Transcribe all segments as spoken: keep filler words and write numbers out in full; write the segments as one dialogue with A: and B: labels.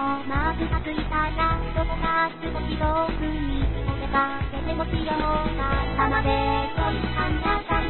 A: マークがついたらどこか少し遠くにお出かけでもしようかたまでといかんやさん。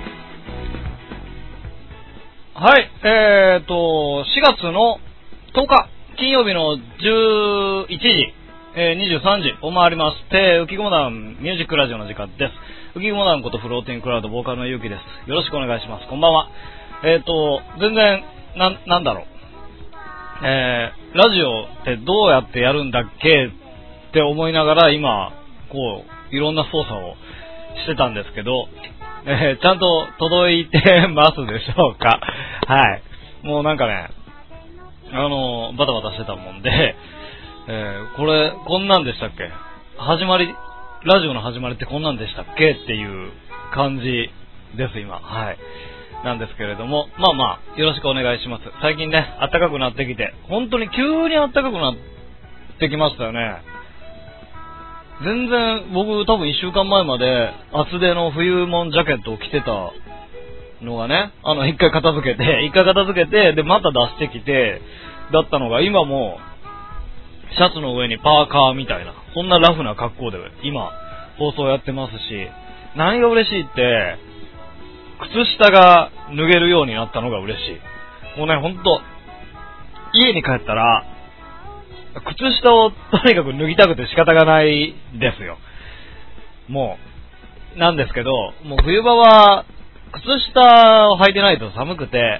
B: はい、えーと、しがつのとおか、金曜日のじゅういちじ、えー、にじゅうさんじを回りまして、浮雲団ミュージックラジオの時間です。浮雲団ことフローティングクラウドボーカルのゆうきです。よろしくお願いします。こんばんは。えーと、全然、な、なんだろう。えー、ラジオってどうやってやるんだっけって思いながら今、こう、いろんな操作をしてたんですけど、えー、ちゃんと届いてますでしょうか。はい。もうなんかね、あのー、バタバタしてたもんで、えー、これ、こんなんでしたっけ？始まり、ラジオの始まりってこんなんでしたっけっていう感じです、今。はい。なんですけれども、まあまあ、よろしくお願いします。最近ね、暖かくなってきて、本当に急に暖かくなってきましたよね。全然、僕多分一週間前まで厚手の冬物ジャケットを着てたのがね、あの、一回片付けて、一回片付けて、で、また出してきて、だったのが、今も、シャツの上にパーカーみたいな、そんなラフな格好で、今、放送やってますし、何が嬉しいって、靴下が脱げるようになったのが嬉しい。もうね、ほんと、家に帰ったら、靴下をとにかく脱ぎたくて仕方がないですよ。もう、なんですけど、もう冬場は、靴下を履いてないと寒くて、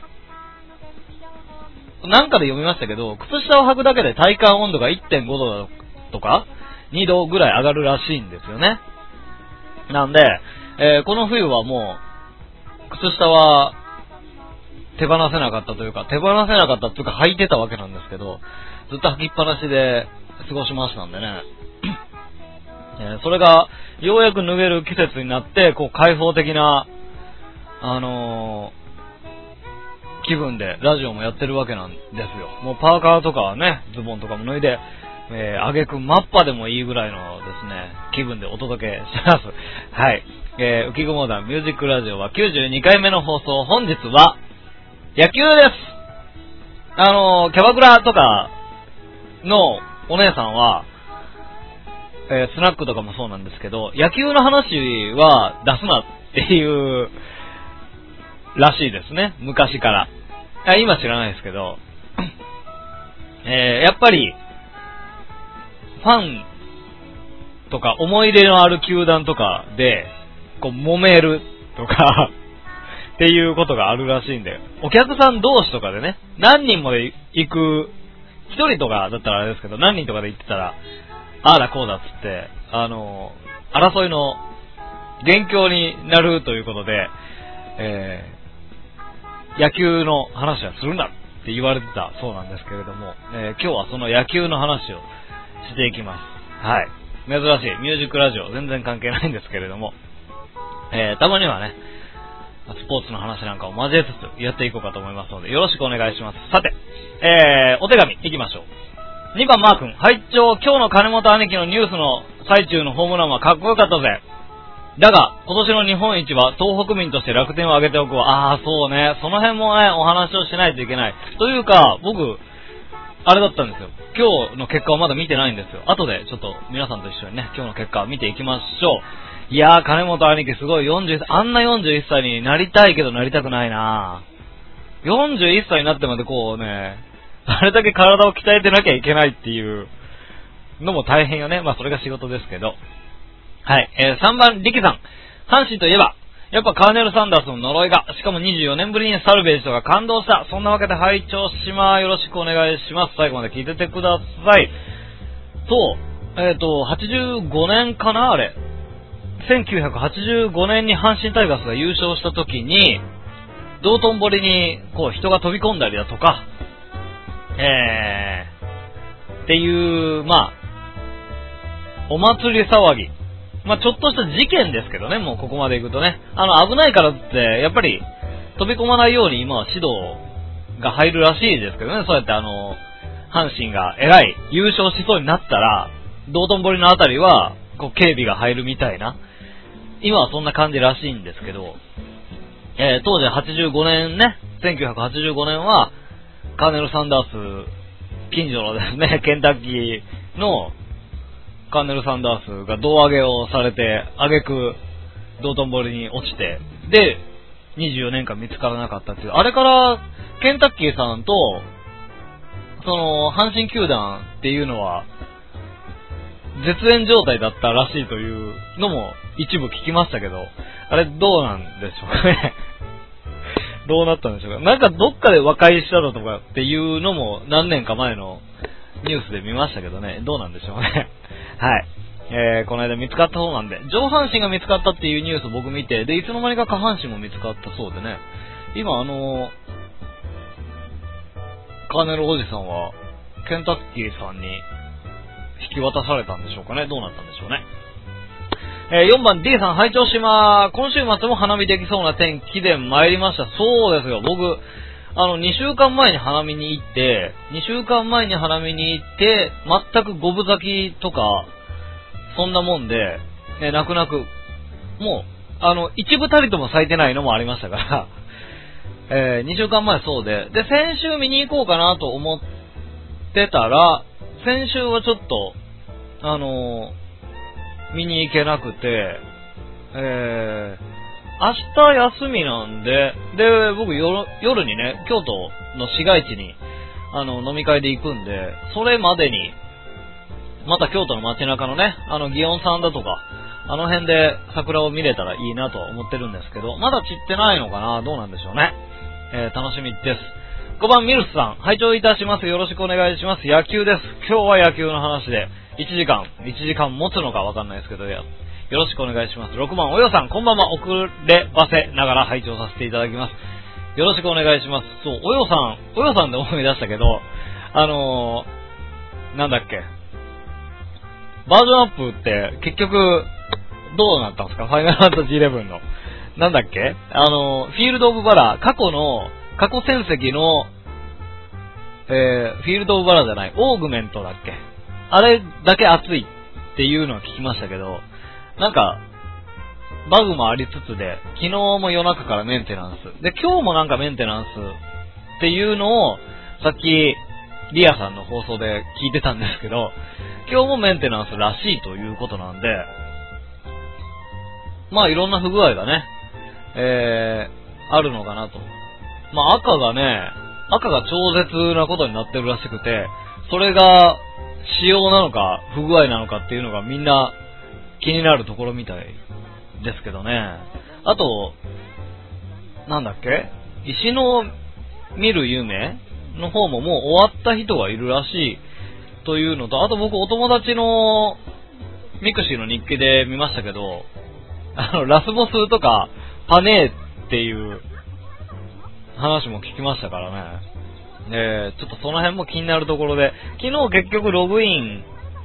B: なんかで読みましたけど、靴下を履くだけで体感温度が いってんご 度とか、にどぐらい上がるらしいんですよね。なんで、えー、この冬はもう、靴下は手放せなかったというか、手放せなかったというか履いてたわけなんですけど、ずっと履きっぱなしで過ごしましたんでね。えー、それがようやく脱げる季節になって、こう開放的な、あのー、気分でラジオもやってるわけなんですよ。もうパーカーとかはね、ズボンとかも脱いで、えー、あげくマッパでもいいぐらいのですね、気分でお届けします。はい。えー、浮雲団ミュージックラジオはきゅうじゅうにかいめの放送、本日は、野球です。あのー、キャバクラとかのお姉さんは、えー、スナックとかもそうなんですけど、野球の話は出すなっていう、らしいですね。昔から。あ、今知らないですけど、えー、やっぱり、ファンとか思い入れのある球団とかで、こう揉めるとかっていうことがあるらしいんで、お客さん同士とかでね、何人もで行く、一人とかだったらあれですけど、何人とかで行ってたら、ああだこうだっつって、あの、争いの元凶になるということで、えー、野球の話はするなって言われてたそうなんですけれども、えー、今日はその野球の話をしていきます。はい。珍しいミュージックラジオ、全然関係ないんですけれども、えー、たまにはね、スポーツの話なんかを交えつつやっていこうかと思いますので、よろしくお願いします。さて、えー、お手紙いきましょう。にばんマー君、拝聴、今日の金本兄貴のニュースの最中のホームランはかっこよかったぜ。だが、今年の日本一は東北民として楽天を挙げておくわ。あー、そうね。その辺もね、お話をしないといけない。というか、僕、あれだったんですよ。今日の結果はまだ見てないんですよ。後でちょっと皆さんと一緒にね、今日の結果を見ていきましょう。いやー、金本兄貴すごいよんじゅう、あんなよんじゅういっさいになりたいけどなりたくないなぁ。よんじゅういっさいになってまでこうね、あれだけ体を鍛えてなきゃいけないっていうのも大変よね。まあそれが仕事ですけど。はい、えー、さんばん力さん。阪神といえば、やっぱカーネル・サンダースの呪いが、しかもにじゅうよねんぶりにサルベージとか感動した。そんなわけで拝聴しまー。よろしくお願いします。最後まで聞いててください。と、えっと、はちじゅうごねんかなあれ。せんきゅうひゃくはちじゅうごねんに阪神タイガースが優勝した時に、道頓堀にこう人が飛び込んだりだとか、えー、っていう、まあ、お祭り騒ぎ。まあ、ちょっとした事件ですけどね、もうここまで行くとね。あの、危ないからって、やっぱり、飛び込まないように今は指導が入るらしいですけどね。そうやってあの、阪神が偉い、優勝しそうになったら、道頓堀のあたりは、こう、警備が入るみたいな。今はそんな感じらしいんですけど、えー、当時はちじゅうごねんね、せんきゅうひゃくはちじゅうごねんは、カーネル・サンダース近所のですね、ケンタッキーのカーネル・サンダースが胴上げをされて、挙句道頓堀に落ちて、で、にじゅうよねんかん見つからなかったっていう。あれから、ケンタッキーさんと、その、阪神球団っていうのは、絶縁状態だったらしいというのも一部聞きましたけど、あれどうなんでしょうかね。どうなったんでしょうか。なんかどっかで和解したのとかっていうのも何年か前のニュースで見ましたけどね、どうなんでしょうね。はい。えー、この間見つかったそうなんで、上半身が見つかったっていうニュース僕見て、で、いつの間にか下半身も見つかったそうでね、今あのー、カーネルおじさんは、ケンタッキーさんに引き渡されたんでしょうかね、どうなったんでしょうね。えー、よんばん D さん、拝聴しまー。今週末も花見できそうな天気で参りました。そうですよ、僕、あの、にしゅうかんまえに花見に行って、にしゅうかんまえに花見に行って、全く五分咲きとか、そんなもんで、ね、泣く泣く、もう、あの、一部たりとも咲いてないのもありましたから、えー、にしゅうかんまえそうで、で、先週見に行こうかなと思ってたら、先週はちょっと、あのー、見に行けなくて、えー、明日休みなんで、で、僕夜、夜にね、京都の市街地に、あの、飲み会で行くんで、それまでに、また京都の街中のね、あの、祇園さんだとか、あの辺で桜を見れたらいいなと思ってるんですけど、まだ散ってないのかな、どうなんでしょうね。えー、楽しみです。ごばんミルスさん、拝聴いたします。よろしくお願いします。野球です。今日は野球の話で、いちじかん、いちじかん持つのかわかんないですけど、よろしくお願いします。ろくばんおよさん、こんばんは。遅ればせながら拝聴させていただきます。よろしくお願いします。そう、およさん、およさんで思い出したけど、あのー、なんだっけ、バージョンアップって結局どうなったんですか？ファイナルファンタジーイレブンの。なんだっけ？あの、フィールドオブバラ、過去の、過去戦績の、えー、フィールドオブバラじゃない、オーグメントだっけ？あれだけ熱いっていうのは聞きましたけど、なんか、バグもありつつで、昨日も夜中からメンテナンス。で、今日もなんかメンテナンスっていうのを、さっき、リアさんの放送で聞いてたんですけど、今日もメンテナンスらしいということなんで、まあいろんな不具合がね、えー、あるのかなと。まあ赤がね、赤が超絶なことになってるらしくて、それが仕様なのか不具合なのかっていうのがみんな気になるところみたいですけどね。あと、なんだっけ？石の見る夢の方ももう終わった人がいるらしいというのと、あと僕お友達のミクシーの日記で見ましたけど、あのラスボスとかパネーっていう話も聞きましたからね。えー、ちょっとその辺も気になるところで、昨日結局ログイン、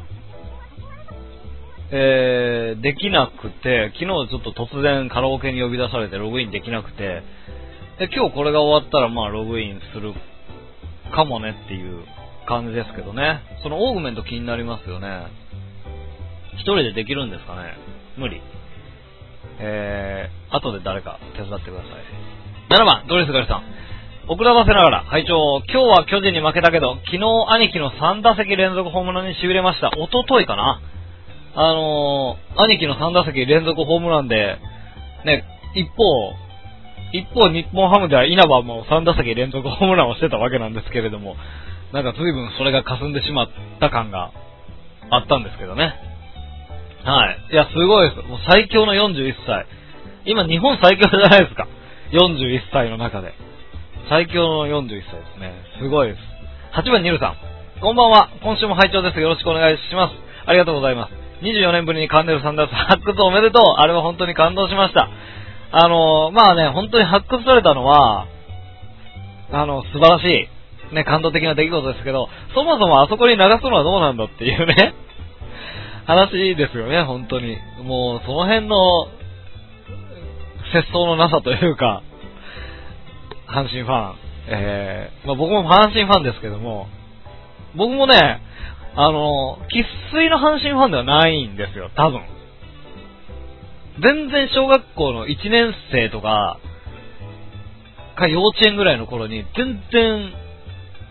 B: えー、できなくて、昨日ちょっと突然カラオケに呼び出されてログインできなくて、で今日これが終わったらまあログインするかもねっていう感じですけどね。そのオーグメント気になりますよね。一人でできるんですかね？無理。えー、後で誰か手伝ってください。ななばんドリスガリさん、遅らばせながら拝聴。今日は巨人に負けたけど、昨日兄貴のさん打席連続ホームランに痺れました。一昨日かな、あのー、兄貴のさん打席連続ホームランでね、一方一方日本ハムでは稲葉もさん打席連続ホームランをしてたわけなんですけれども、なんか随分それが霞んでしまった感があったんですけどね。はい。いや、すごいです。もう最強のよんじゅういっさい。今日本最強じゃないですか。よんじゅういっさいの中で。最強のよんじゅういっさいですね。すごいです。はちばんニルさん。こんばんは。今週も拝聴です。よろしくお願いします。ありがとうございます。にじゅうよねんぶりにカンネルサンダース発掘おめでとう。あれは本当に感動しました。あのー、まあね、本当に発掘されたのは、あの、素晴らしい、ね、感動的な出来事ですけど、そもそもあそこに流すのはどうなんだっていうね、話ですよね、本当に。もう、その辺の、節操のなさというか、阪神ファン、えー、まあ僕も阪神ファンですけども、僕もね、あの、生粋の阪神ファンではないんですよ、多分。全然小学校のいちねん生とか、か幼稚園ぐらいの頃に、全然、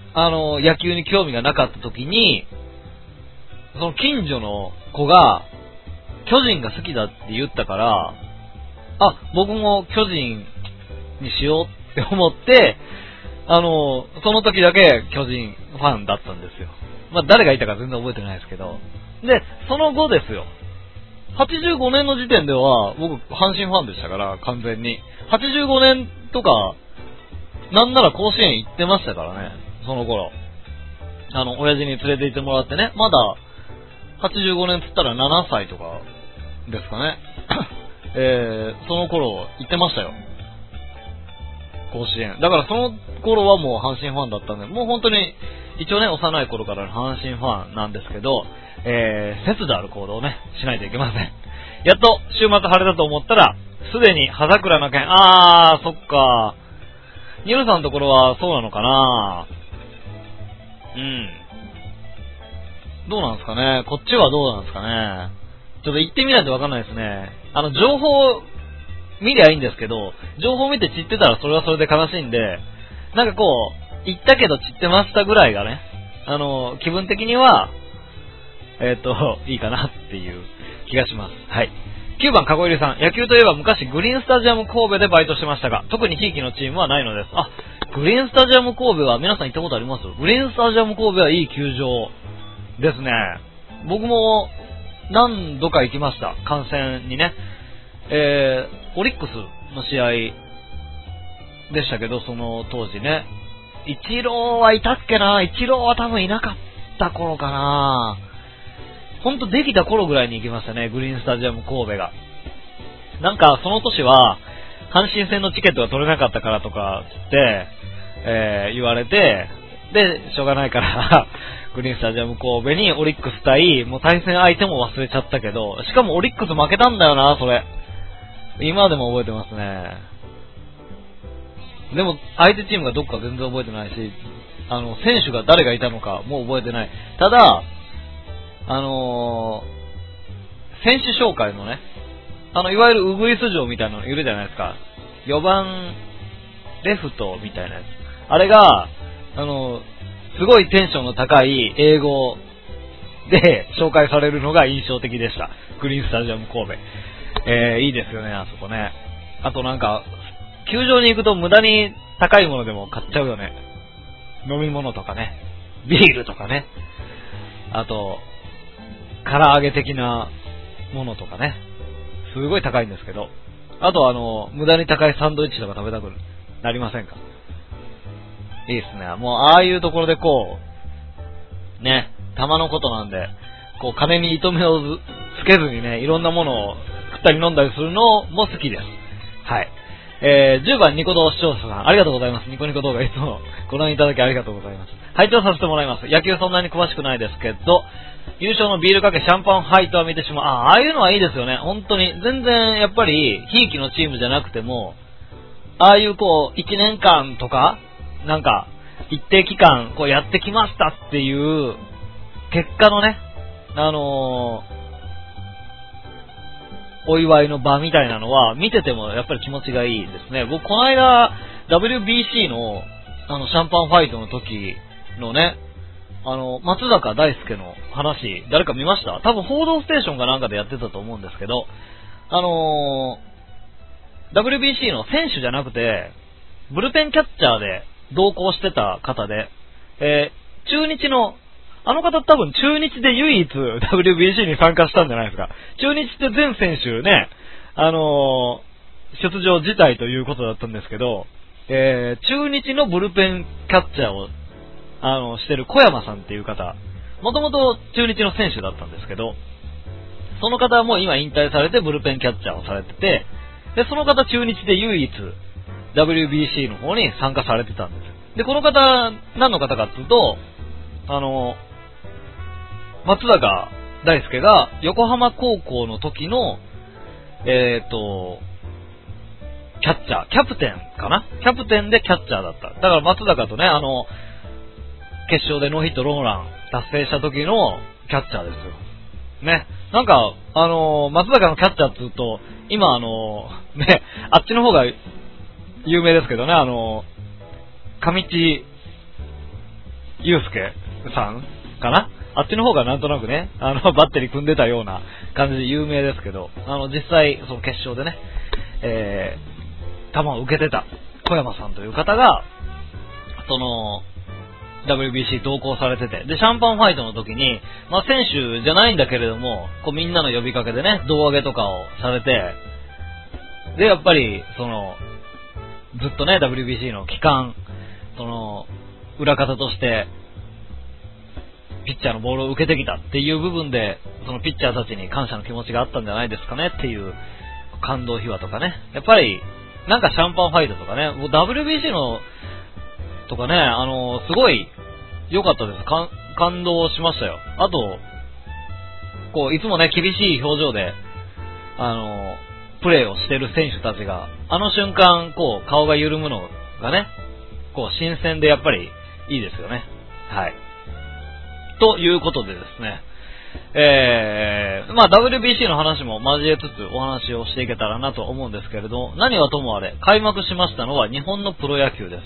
B: あの、野球に興味がなかった時に、その近所の子が、巨人が好きだって言ったから、あ、僕も巨人にしようって思って、あの、その時だけ巨人ファンだったんですよ。まあ、誰がいたか全然覚えてないですけど。で、その後ですよ。はちじゅうごねんの時点では、僕、阪神ファンでしたから、完全に。はちじゅうごねんとか、なんなら甲子園行ってましたからね、その頃。あの、親父に連れて行ってもらってね、まだ、はちじゅうごねんつったらななさいとかですかね。えー、その頃行ってましたよ。甲子園。だからその頃はもう阪神ファンだったんで、もう本当に、一応ね、幼い頃からの阪神ファンなんですけど、えー、節度ある行動をね、しないといけません。やっと、週末晴れたと思ったら、すでに葉桜の件、あー、そっか。ニルさんのところはそうなのかな。うん。どうなんですかね。こっちはどうなんですかね。ちょっと行ってみないとわかんないですね。あの、情報見りゃいいんですけど、情報見て散ってたらそれはそれで悲しいんで、なんかこう、行ったけど散ってましたぐらいがね、あの、気分的には、えっと、いいかなっていう気がします。はい。きゅうばん、かごいりさん。野球といえば昔グリーンスタジアム神戸でバイトしてましたが、特にひいきのチームはないのです。あ、グリーンスタジアム神戸は皆さん行ったことあります？グリーンスタジアム神戸はいい球場ですね。僕も何度か行きました。観戦にね。えー、オリックスの試合でしたけど、その当時ね。イチローはいたっけな？イチローは多分いなかった頃かな。ほんとできた頃ぐらいに行きましたね、グリーンスタジアム神戸が。なんかその年は阪神戦のチケットが取れなかったからとかって、えー、言われて、で、しょうがないからグリーンスタジアム神戸にオリックス対、もう対戦相手も忘れちゃったけど、しかもオリックス負けたんだよな、それ。今でも覚えてますね。でも相手チームがどっか全然覚えてないし、あの選手が誰がいたのかもう覚えてない。ただあのー、選手紹介のね、あのいわゆるウグイス嬢みたいなのいるじゃないですか。よばんレフトみたいなやつ。あれがあのー、すごいテンションの高い英語で紹介されるのが印象的でした。グリーンスタジアム神戸。えー、いいですよね、あそこね。あとなんか球場に行くと無駄に高いものでも買っちゃうよね。飲み物とかね、ビールとかね、あと唐揚げ的なものとかね、すごい高いんですけど、あとあの無駄に高いサンドイッチとか食べたくなりませんか？いいですね。もうああいうところでこうね、玉のことなんで、こう金に糸目をつけずにね、いろんなものを食ったり飲んだりするのも好きです。はい。えー、じゅうばんニコ動視聴者さん、ありがとうございます。ニコニコ動画いつもご覧いただきありがとうございます。拝聴させてもらいます。野球そんなに詳しくないですけど、優勝のビールかけシャンパンファイトは見てしまう。ああ、ああいうのはいいですよね。本当に。全然やっぱり、ひいきのチームじゃなくても、ああいうこう、いちねんかんとか、なんか、一定期間、こうやってきましたっていう、結果のね、あのー、お祝いの場みたいなのは見ててもやっぱり気持ちがいいですね。僕この間 ダブリュービーシー のあのシャンパンファイトの時のね、あの松坂大輔の話誰か見ました？多分報道ステーションかなんかでやってたと思うんですけど、あのー、ダブリュービーシー の選手じゃなくてブルペンキャッチャーで同行してた方で、えー、中日のあの方多分中日で唯一 ダブリュービーシー に参加したんじゃないですか。中日って全選手ね、あのー、出場辞退ということだったんですけど、えー、中日のブルペンキャッチャーを、あのー、してる小山さんっていう方、もともと中日の選手だったんですけど、その方はもう今引退されてブルペンキャッチャーをされてて、で、その方中日で唯一 ダブリュービーシー の方に参加されてたんです。で、この方、何の方かっていうと、あのー、松坂大輔が横浜高校の時の、えーと、キャッチャー、キャプテンかな？キャプテンでキャッチャーだった。だから松坂とね、あの、決勝でノーヒットローラン達成した時のキャッチャーですよ。ね。なんか、あの、松坂のキャッチャーって言うと、今あの、ね、あっちの方が有名ですけどね、あの、上地ゆうすけさんかな、あっちの方がなんとなくね、あの、バッテリー組んでたような感じで有名ですけど、あの、実際、その決勝でね、えー、球を受けてた小山さんという方が、その、ダブリュービーシー 同行されてて、で、シャンパンファイトの時に、まあ、選手じゃないんだけれども、こう、みんなの呼びかけでね、胴上げとかをされて、で、やっぱり、その、ずっとね、ダブリュービーシー の期間、その、裏方として、ピッチャーのボールを受けてきたっていう部分で、そのピッチャーたちに感謝の気持ちがあったんじゃないですかねっていう感動秘話とかね。やっぱり、なんかシャンパンファイトとかね、もう ダブリュービーシー の、とかね、あの、すごい良かったです。か感動しましたよ。あと、こう、いつもね、厳しい表情で、あの、プレーをしてる選手たちが、あの瞬間、こう、顔が緩むのがね、こう、新鮮でやっぱりいいですよね。はい。ということでですね、えー、まあ ダブリュービーシー の話も交えつつお話をしていけたらなと思うんですけれど、何はともあれ、開幕しましたのは日本のプロ野球です。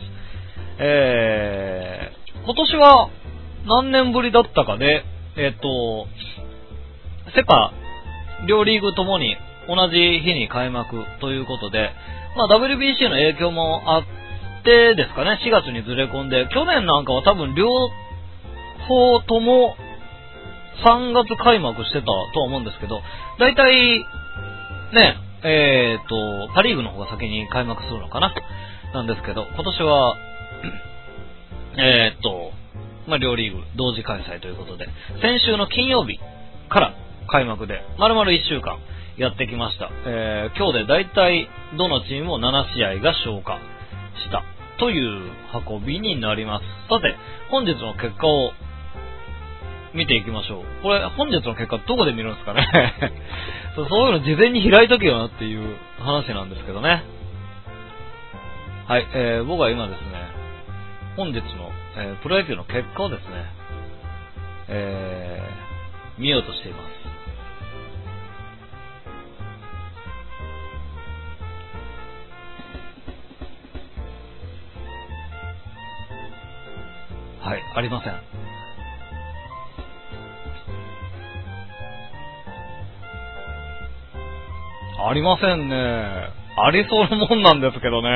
B: えー、今年は何年ぶりだったかで、えっと、セパ、両リーグともに同じ日に開幕ということで、まあ ダブリュービーシー の影響もあってですかね、しがつにずれ込んで、去年なんかは多分両方ともさんがつ開幕してたとは思うんですけど、だいたいね、えっと、パリーグの方が先に開幕するのかななんですけど、今年は、えっと、まあ、両リーグ同時開催ということで、先週の金曜日から開幕で、丸々いっしゅうかんやってきました。えー、今日でだいたいどのチームもななしあいが消化したという運びになります。さて、本日の結果を見ていきましょう。これ、本日の結果どこで見るんですかねそう、そういうの事前に開いとけよなっていう話なんですけどね。はい、えー、僕は今ですね、本日の、えー、プロ野球の結果をですね、えー、見ようとしています。はい、ありません。ありませんね。ありそうなもんなんですけどね。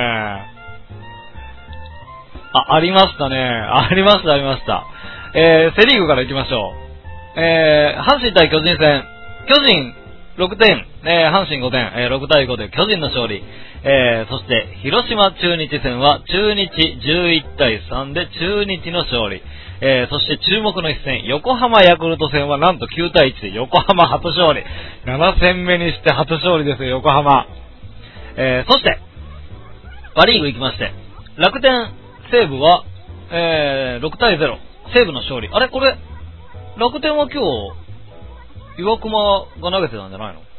B: あ、ありましたね。ありました、ありました。えー、セリーグから行きましょう。えー、阪神対巨人戦。巨人ろくてん、えー、阪神ごてん、えー、ろくたいごで巨人の勝利。えー、そして、広島中日戦は中日じゅういちたいさんで中日の勝利。えー、そして注目の一戦、横浜ヤクルト戦はなんときゅうたいいちで横浜初勝利。なな戦目にして初勝利ですよ、横浜。えー、そして、パリーグ行きまして、楽天西武は、えー、ろくたいゼロ、西武の勝利。あれこれ、楽天は今日、岩隈が投げてたんじゃないの？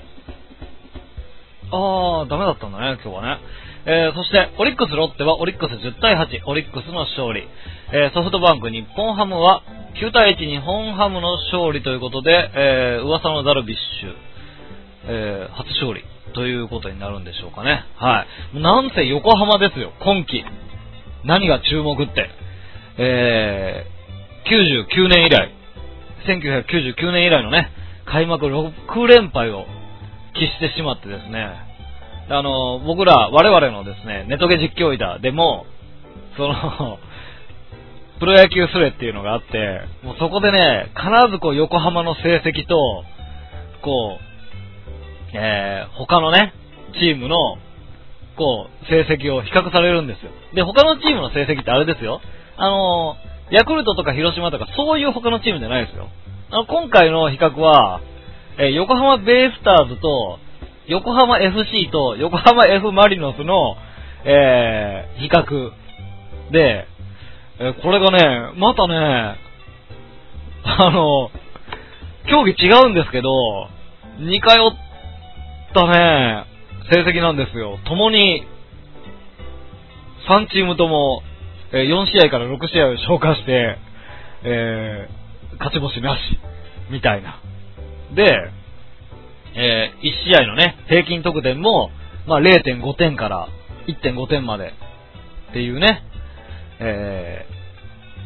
B: あー、ダメだったんだね、今日はね。えー、そして、オリックスロッテはオリックスじゅうたいはち、オリックスの勝利。えー、ソフトバンク日本ハムはきゅうたいいち日本ハムの勝利ということで、えー、噂のダルビッシュ、えー、初勝利ということになるんでしょうかね。はい。なんせ横浜ですよ、今季。何が注目って。えー、きゅうじゅうきゅうねん以来、せんきゅうひゃくきゅうじゅうきゅうねん以来のね、開幕ろくれんぱいを喫してしまってですね、あの、僕ら、我々のですね、ネトゲ実況板でも、その、プロ野球スレっていうのがあって、もうそこでね、必ずこう横浜の成績と、こう、えー、他のね、チームの、こう、成績を比較されるんですよ。で、他のチームの成績ってあれですよ。あの、ヤクルトとか広島とかそういう他のチームじゃないですよ。あの、今回の比較は、えー、横浜ベイスターズと、横浜 エフシー と横浜 F マリノスの、えー、比較で、えー、これがね、またね、あの、競技違うんですけど、似通ったね、成績なんですよ。共に、さんチームとも、えー、よんしあいからろくしあいを消化して、えー、勝ち星なし、みたいな。で、えー、いちしあいのね、平均得点も、まあ、れいてんごてんからいってんごてんまでっていうね、え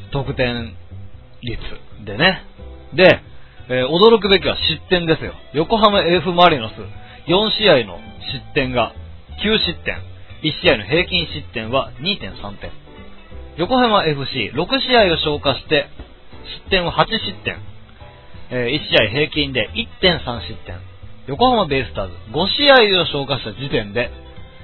B: 得点率でね。で、えー、驚くべきは失点ですよ。横浜 エフ マリノス、よん試合の失点がきゅう失点。いち試合の平均失点は にてんさん 点。横浜 エフシー、ろく試合を消化して、失点ははち失点。えー、いち試合平均で いってんさん失点。横浜ベイスターズ、ご試合を消化した時点で、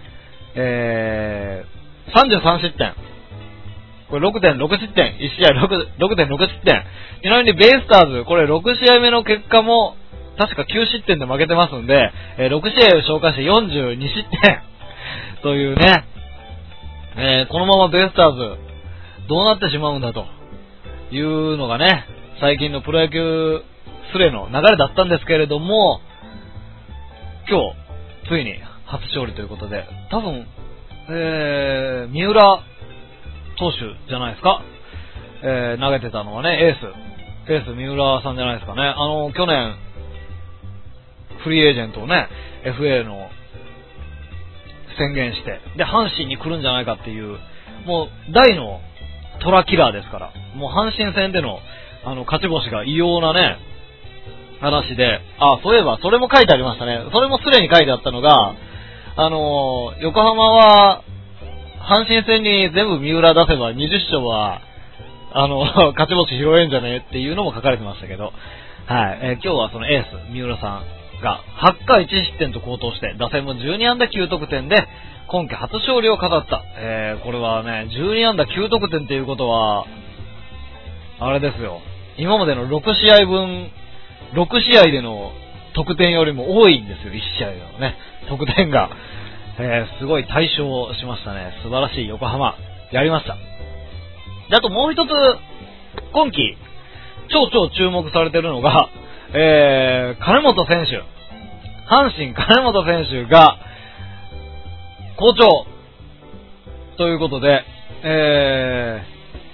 B: えー、さんじゅうさん失点。これ ろくてんろく 失点。いち試合 ろくてんろく 失点。ちなみにベイスターズ、これろく試合目の結果も、確かきゅう失点で負けてますんで、えー、ろく試合を消化してよんじゅうに失点。というね、えー、このままベイスターズ、どうなってしまうんだというのがね、最近のプロ野球スレの流れだったんですけれども、今日、ついに初勝利ということで、多分、えー、三浦投手じゃないですか、えー、投げてたのはね、エース、エース三浦さんじゃないですかね。あの、去年、フリーエージェントをね、エフエー の宣言して、で、阪神に来るんじゃないかっていう、もう、大のトラキラーですから、もう阪神戦での、あの、勝ち星が異様なね、話で、あ、そういえば、それも書いてありましたね。それもすでに書いてあったのが、あの、横浜は、阪神戦に全部三浦出せばにじゅっ勝は、あの、勝ち星拾えんじゃねっていうのも書かれてましたけど、はい、えー、今日はそのエース、三浦さんが、はち回いち失点と好投して、打線もじゅうに安打きゅう得点で、今季初勝利を飾った。えー、これはね、じゅうに安打きゅう得点っていうことは、あれですよ。今までのろく試合分、ろく試合での得点よりも多いんですよ、いち試合のね、得点が。えー、すごい大勝しましたね。素晴らしい横浜。やりました。で、あともう一つ、今季、超超注目されてるのが、えー、金本選手。阪神金本選手が、好調。ということで、え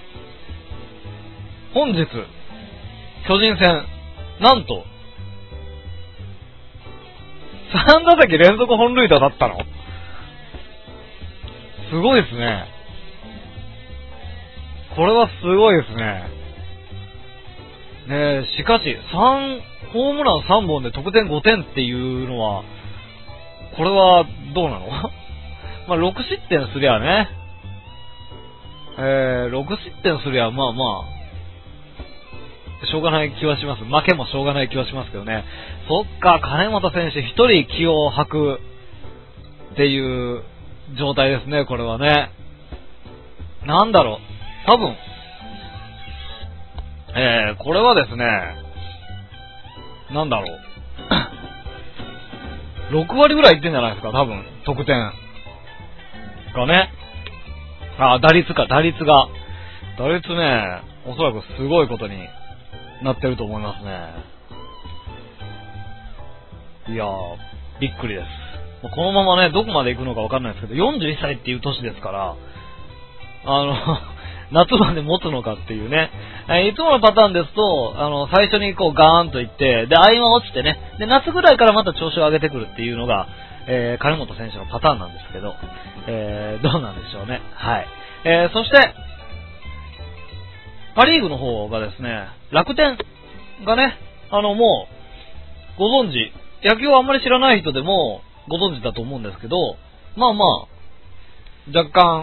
B: ー、本日、巨人戦、なんと、さん打席連続本塁打だったの？すごいですね。これはすごいですね。ねえ、しかし、三、ホームランさんぼんで得点ごてんっていうのは、これはどうなの？まあ、ろく失点すりゃね。えー、ろく失点すりゃ、まあまあ、しょうがない気はします。負けもしょうがない気はしますけどね。そっか、金本選手一人気を吐くっていう状態ですね、これはね。なんだろう。多分、えー、これはですね、なんだろう。ろく割ぐらいいってんじゃないですか、多分、得点。がね。あ、打率か、打率が。打率ね、おそらくすごいことになってると思いますね。いやー、びっくりです。このままね、どこまで行くのかわかんないですけど、よんじゅういっさいっていう年ですから、あの、夏まで持つのかっていうね。いつものパターンですと、あの、最初にこうガーンといって、で、合間落ちてね、で、夏ぐらいからまた調子を上げてくるっていうのが、えー、金本選手のパターンなんですけど、えー、どうなんでしょうね。はい。えー、そして、パリーグの方がですね、楽天がね、あの、もう、ご存知、野球をあんまり知らない人でもご存知だと思うんですけど、まあまあ、若干、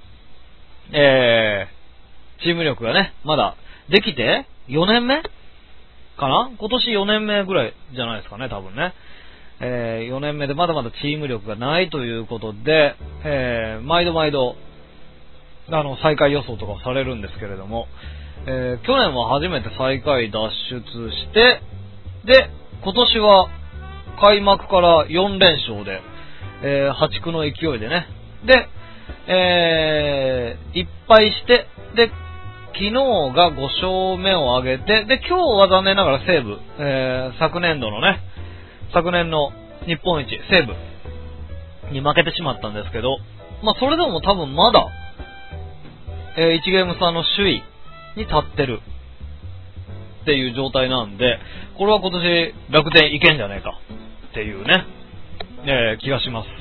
B: えー、チーム力がね、まだできてよねんめかな？今年よねんめぐらいじゃないですかね、多分ね。えー、よねんめでまだまだチーム力がないということで、えー、毎度毎度、あの、最下位予想とかされるんですけれども、えー、去年は初めて最下位脱出して、で、今年は開幕からよん連勝で、えー、破竹の勢いでね、で、えー、いっ敗して、で、昨日がご勝目を挙げて、で、今日は残念ながら西武、えー、昨年度のね、昨年の日本一、西武に負けてしまったんですけど、まあ、それでも多分まだ、えー、いちゲーム差の首位に立ってるっていう状態なんで、これは今年楽天いけんじゃねえかっていうね、えー、気がします。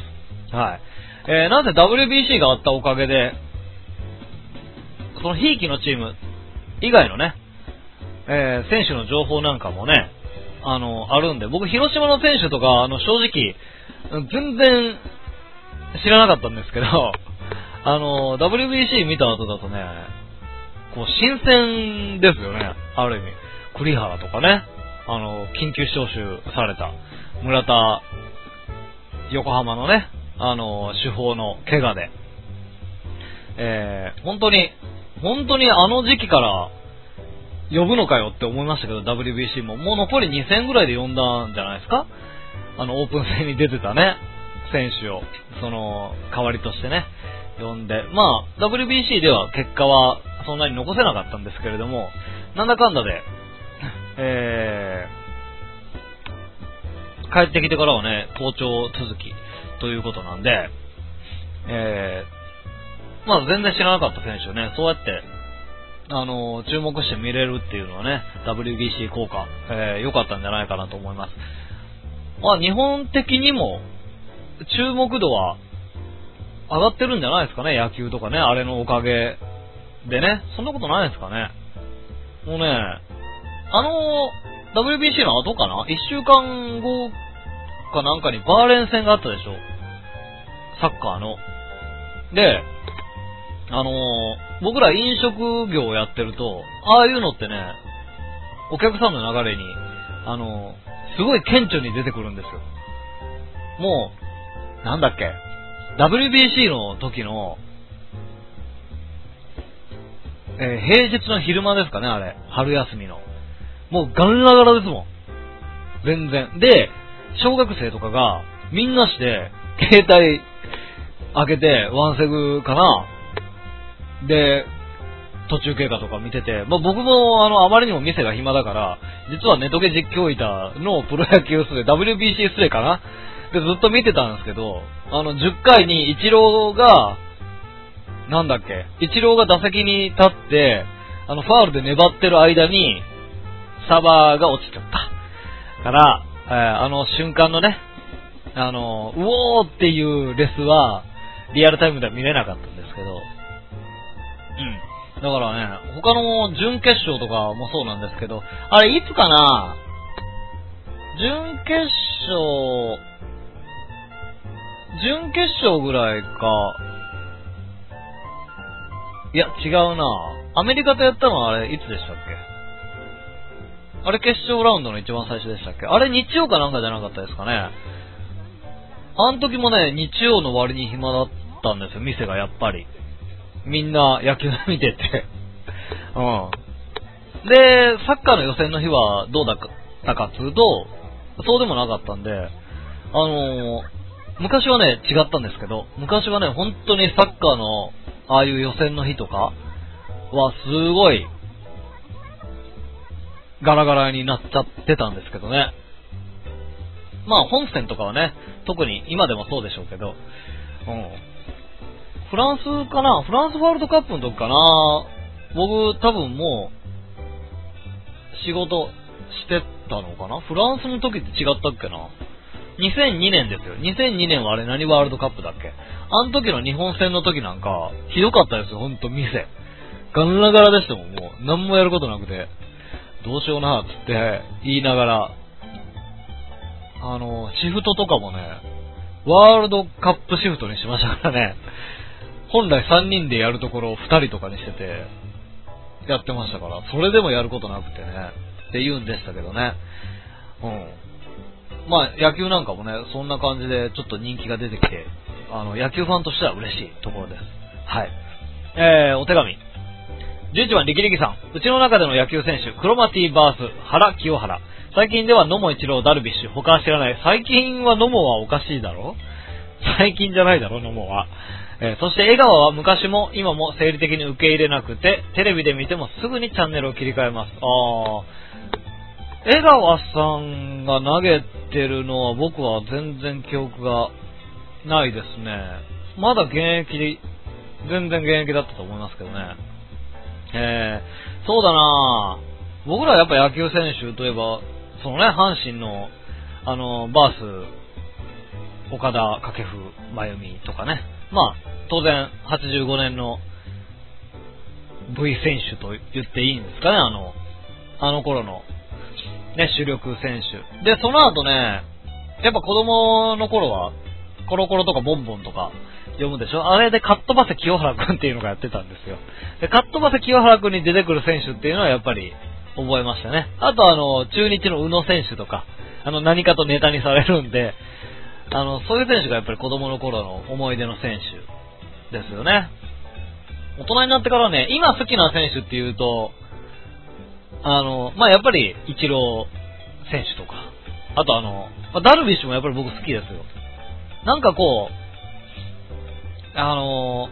B: はい。えー、なぜ ダブリュービーシー があったおかげで、そのひいきのチーム、 以外のね、えー、選手の情報なんかもね、あの、あるんで、僕、広島の選手とか、あの、正直、全然知らなかったんですけど、あの、ダブリュービーシー 見た後だとね、こう、新鮮ですよね、ある意味。栗原とかね、あの、緊急招集された、村田、横浜のね、あの、主砲の怪我で、えー、本当に、本当にあの時期から呼ぶのかよって思いましたけど、ダブリュービーシー も。もう残りに戦ぐらいで呼んだんじゃないですか？あの、オープン戦に出てたね、選手を、その、代わりとしてね、呼んで。まあ、ダブリュービーシー では結果はそんなに残せなかったんですけれども、なんだかんだで、えー、帰ってきてからはね、好調続きということなんで、えー、まあ全然知らなかった選手をね、そうやって、あのー、注目して見れるっていうのはね、ダブリュービーシー 効果、えー、良かったんじゃないかなと思います。まあ日本的にも、注目度は上がってるんじゃないですかね、野球とかね、あれのおかげでね、そんなことないですかね。もうね、あの、ダブリュービーシー の後かな？いっしゅうかんごかなんかにバーレン戦があったでしょ？サッカーの。で、あのー、僕ら飲食業をやってると、ああいうのってね、お客さんの流れに、あのー、すごい顕著に出てくるんですよ。もう、なんだっけ、ダブリュービーシー の時の、えー、平日の昼間ですかね、あれ。春休みの。もうガンラガラですもん。全然。で、小学生とかが、みんなして、携帯開けて、ワンセグかな。で、途中経過とか見てて、まあ、僕もあの、あまりにも店が暇だから、実はネトゲ実況板のプロ野球スレ、ダブリュービーシー スレかなで、ずっと見てたんですけど、あの、じゅっかいにイチローが、なんだっけ、イチローが打席に立って、あの、ファウルで粘ってる間に、サーバーが落ちちゃった。から、えー、あの瞬間のね、あの、うおーっていうレスは、リアルタイムでは見れなかったんですけど、うん。だからね、他の準決勝とかもそうなんですけど、あれいつかな？準決勝、準決勝ぐらいか、いや、違うな。アメリカとやったのはあれいつでしたっけ？あれ決勝ラウンドの一番最初でしたっけ？あれ日曜かなんかじゃなかったですかね。あの時もね、日曜の割に暇だったんですよ、店がやっぱり。みんな野球見てて。うん。で、サッカーの予選の日はどうだったかっつうと、そうでもなかったんで、あのー、昔はね、違ったんですけど、昔はね、本当にサッカーの、ああいう予選の日とかはすごい、ガラガラになっちゃってたんですけどね。まあ本戦とかはね、特に今でもそうでしょうけど、うん。フランスかな？フランスワールドカップの時かな？僕多分もう仕事してたのかな？フランスの時って違ったっけな？にせんにねんですよ。にせんにねんはあれ何ワールドカップだっけ？あの時の日本戦の時なんかひどかったですよ、ほんと店。ガンラガラでしたもん、もう何もやることなくて。どうしようなつって言いながら、あの、シフトとかもね、ワールドカップシフトにしましたからね。本来さんにんでやるところをふたりとかにしてて、やってましたから、それでもやることなくてね、って言うんでしたけどね。うん。まあ、野球なんかもね、そんな感じでちょっと人気が出てきて、あの、野球ファンとしては嬉しいところです。はい。えー、お手紙。じゅういちばん、力力さん。うちの中での野球選手、クロマティバース、原清原。最近では野茂一郎、ダルビッシュ、他は知らない。最近は野茂はおかしいだろ？最近じゃないだろ、野茂は。えー、そして江川は昔も今も生理的に受け入れなくて、テレビで見てもすぐにチャンネルを切り替えます。あー。江川さんが投げてるのは僕は全然記憶がないですね。まだ現役で、全然現役だったと思いますけどね。えー、そうだなぁ。僕らやっぱ野球選手といえば、そのね、阪神の、あの、バース、岡田、掛布、真由美とかね。まあ、当然、はちじゅうごねんの V 選手と言っていいんですかね、あの、あの頃の、ね、主力選手。で、その後ね、やっぱ子供の頃は、コロコロとかボンボンとか読むでしょ。あれでカットバセ清原くんっていうのがやってたんですよ。で、カットバセ清原くんに出てくる選手っていうのはやっぱり覚えましたね。あとあの、中日の宇野選手とか、あの、何かとネタにされるんで、あの、そういう選手がやっぱり子供の頃の思い出の選手ですよね。大人になってからね、今好きな選手っていうと、あの、まあ、やっぱり、イチロー選手とか、あとあの、まあ、ダルビッシュもやっぱり僕好きですよ。なんかこう、あの、